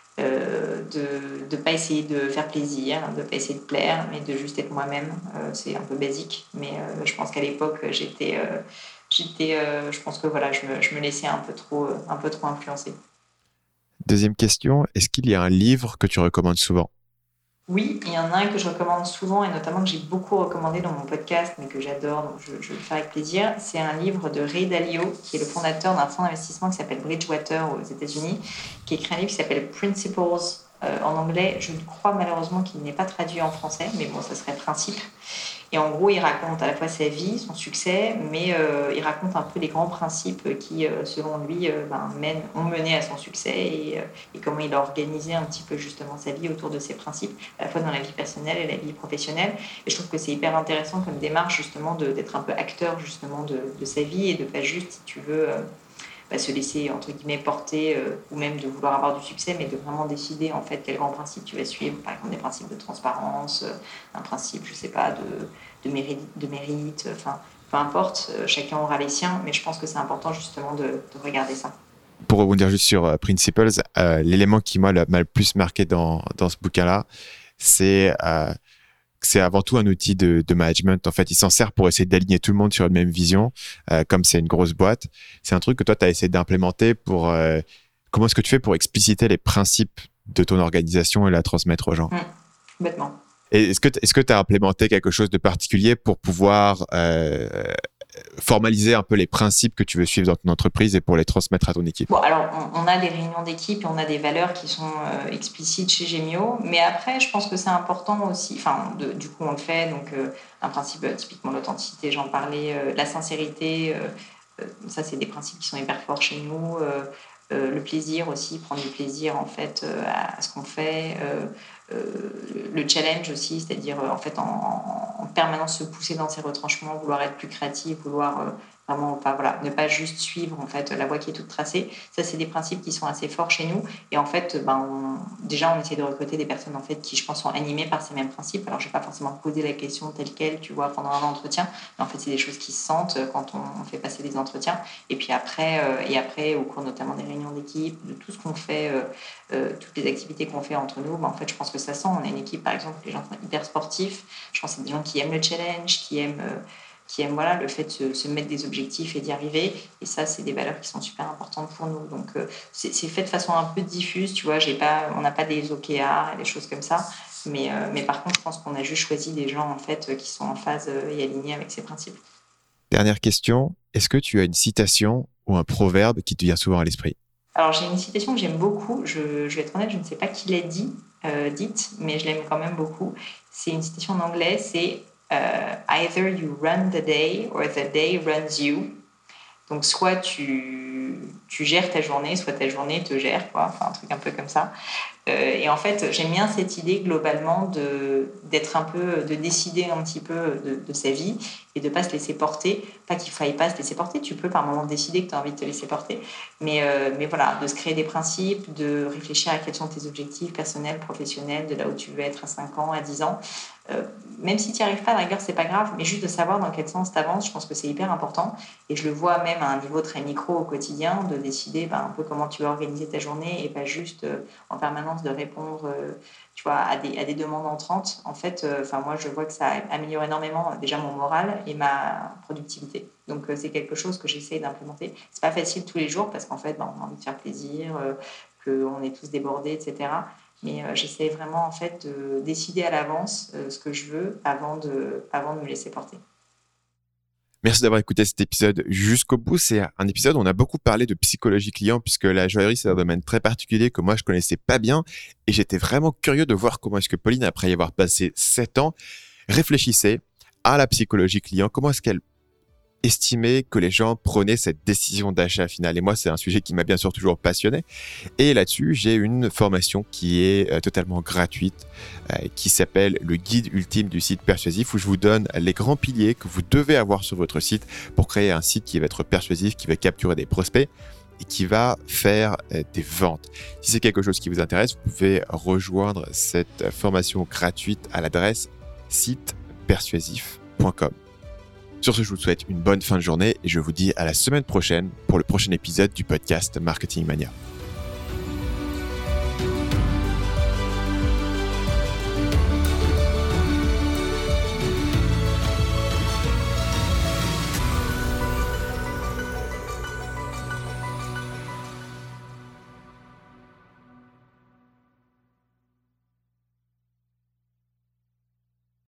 Euh, de ne pas essayer de faire plaisir, de ne pas essayer de plaire, mais de juste être moi-même. Euh, c'est un peu basique, mais euh, je pense qu'à l'époque, j'étais, euh, j'étais, euh, je pense que voilà, je me, je me laissais un peu trop, un peu trop influencer. Deuxième question, est-ce qu'il y a un livre que tu recommandes souvent? Oui, il y en a un que je recommande souvent et notamment que j'ai beaucoup recommandé dans mon podcast, mais que j'adore, donc je, je vais le faire avec plaisir. C'est un livre de Ray Dalio, qui est le fondateur d'un fonds d'investissement qui s'appelle Bridgewater aux États-Unis, qui écrit un livre qui s'appelle Principles euh, en anglais. Je crois malheureusement qu'il n'est pas traduit en français, mais bon, ça serait Principe. Et en gros, il raconte à la fois sa vie, son succès, mais euh, il raconte un peu les grands principes qui, euh, selon lui, euh, ben, mènent, ont mené à son succès et, euh, et comment il a organisé un petit peu justement sa vie autour de ces principes, à la fois dans la vie personnelle et la vie professionnelle. Et je trouve que c'est hyper intéressant comme démarche justement de, d'être un peu acteur justement de, de sa vie et de pas juste, si tu veux, euh, bah, se laisser entre guillemets porter euh, ou même de vouloir avoir du succès, mais de vraiment décider en fait quel grand principe tu vas suivre. Par exemple, des principes de transparence, euh, un principe, je sais pas, de, de mérite, de mérite, enfin, peu importe, euh, chacun aura les siens, mais je pense que c'est important justement de, de regarder ça. Pour rebondir juste sur euh, Principles, euh, l'élément qui moi, m'a le plus marqué dans, dans ce bouquin-là, c'est euh, c'est avant tout un outil de, de management. En fait, il s'en sert pour essayer d'aligner tout le monde sur une même vision, euh, comme c'est une grosse boîte. C'est un truc que toi, tu as essayé d'implémenter pour... Euh, comment est-ce que tu fais pour expliciter les principes de ton organisation et la transmettre aux gens? Mmh, complètement. Et est-ce que est-ce que tu as implémenté quelque chose de particulier pour pouvoir euh, formaliser un peu les principes que tu veux suivre dans ton entreprise et pour les transmettre à ton équipe? Bon, alors, on, on a des réunions d'équipe et on a des valeurs qui sont euh, explicites chez Gemio, mais après, je pense que c'est important aussi, enfin, de, du coup, on le fait, donc euh, un principe, euh, typiquement l'authenticité, j'en parlais, euh, la sincérité, euh, euh, ça, c'est des principes qui sont hyper forts chez nous, euh, euh, le plaisir aussi, prendre du plaisir, en fait, euh, à, à ce qu'on fait, euh, euh, le challenge aussi, c'est-à-dire, euh, en fait, en, en, permanence se pousser dans ses retranchements, vouloir être plus créatif, vouloir... Euh, Vraiment, pas, voilà, ne pas juste suivre en fait la voie qui est toute tracée. Ça, c'est des principes qui sont assez forts chez nous. Et en fait, ben, on, déjà, on essaie de recruter des personnes en fait qui, je pense, sont animées par ces mêmes principes. Alors, je vais pas forcément poser la question telle quelle, tu vois, pendant un entretien, mais en fait, c'est des choses qui se sentent quand on, on fait passer des entretiens. Et puis après, euh, et après, au cours notamment des réunions d'équipe, de tout ce qu'on fait, euh, euh, toutes les activités qu'on fait entre nous, ben, en fait, je pense que ça sent. On a une équipe, par exemple, les gens sont hyper sportifs. Je pense que c'est des gens qui aiment le challenge, qui aiment euh, qui aiment voilà, le fait de se, se mettre des objectifs et d'y arriver. Et ça, c'est des valeurs qui sont super importantes pour nous. Donc, euh, c'est, c'est fait de façon un peu diffuse, tu vois. J'ai pas, on n'a pas des O K R et des choses comme ça. Mais, euh, mais par contre, je pense qu'on a juste choisi des gens en fait, qui sont en phase et alignés avec ces principes. Dernière question, est-ce que tu as une citation ou un proverbe qui te vient souvent à l'esprit? Alors, j'ai une citation que j'aime beaucoup. Je, je vais être honnête, je ne sais pas qui l'a dit, euh, dite, mais je l'aime quand même beaucoup. C'est une citation en anglais, c'est euh, « Either you run the day or the day runs you ». Donc, soit tu, tu gères ta journée, soit ta journée te gère, quoi. Enfin, un truc un peu comme ça. Euh, et en fait, j'aime bien cette idée globalement de, d'être un peu, de décider un petit peu de, de sa vie et de ne pas se laisser porter. Pas qu'il ne faille pas se laisser porter, tu peux par moment décider que tu as envie de te laisser porter. Mais, euh, mais voilà, de se créer des principes, de réfléchir à quels sont tes objectifs personnels, professionnels, de là où tu veux être à cinq ans, à dix ans. Euh, même si tu n'y arrives pas, à la rigueur, c'est pas grave, mais juste de savoir dans quel sens tu avances, je pense que c'est hyper important. Et je le vois même à un niveau très micro au quotidien, de décider ben, un peu comment tu vas organiser ta journée et pas juste euh, en permanence de répondre euh, tu vois, à, des, à des demandes entrantes. En fait, euh, moi, je vois que ça améliore énormément déjà mon moral et ma productivité. Donc, euh, c'est quelque chose que j'essaie d'implémenter. C'est pas facile tous les jours parce qu'en fait, ben, on a envie de faire plaisir, euh, qu'on est tous débordés, et cetera. Mais euh, j'essaie vraiment en fait de décider à l'avance euh, ce que je veux avant de, avant de me laisser porter. Merci d'avoir écouté cet épisode jusqu'au bout. C'est un épisode où on a beaucoup parlé de psychologie client puisque la joaillerie, c'est un domaine très particulier que moi, je connaissais pas bien et j'étais vraiment curieux de voir comment est-ce que Pauline, après y avoir passé sept ans, réfléchissait à la psychologie client. Comment est-ce qu'elle estimait que les gens prenaient cette décision d'achat finale. Et moi, c'est un sujet qui m'a bien sûr toujours passionné. Et là-dessus, j'ai une formation qui est euh, totalement gratuite, euh, qui s'appelle le guide ultime du site persuasif, où je vous donne les grands piliers que vous devez avoir sur votre site pour créer un site qui va être persuasif, qui va capturer des prospects et qui va faire euh, des ventes. Si c'est quelque chose qui vous intéresse, vous pouvez rejoindre cette formation gratuite à l'adresse site persuasif point com. Sur ce, je vous souhaite une bonne fin de journée et je vous dis à la semaine prochaine pour le prochain épisode du podcast Marketing Mania.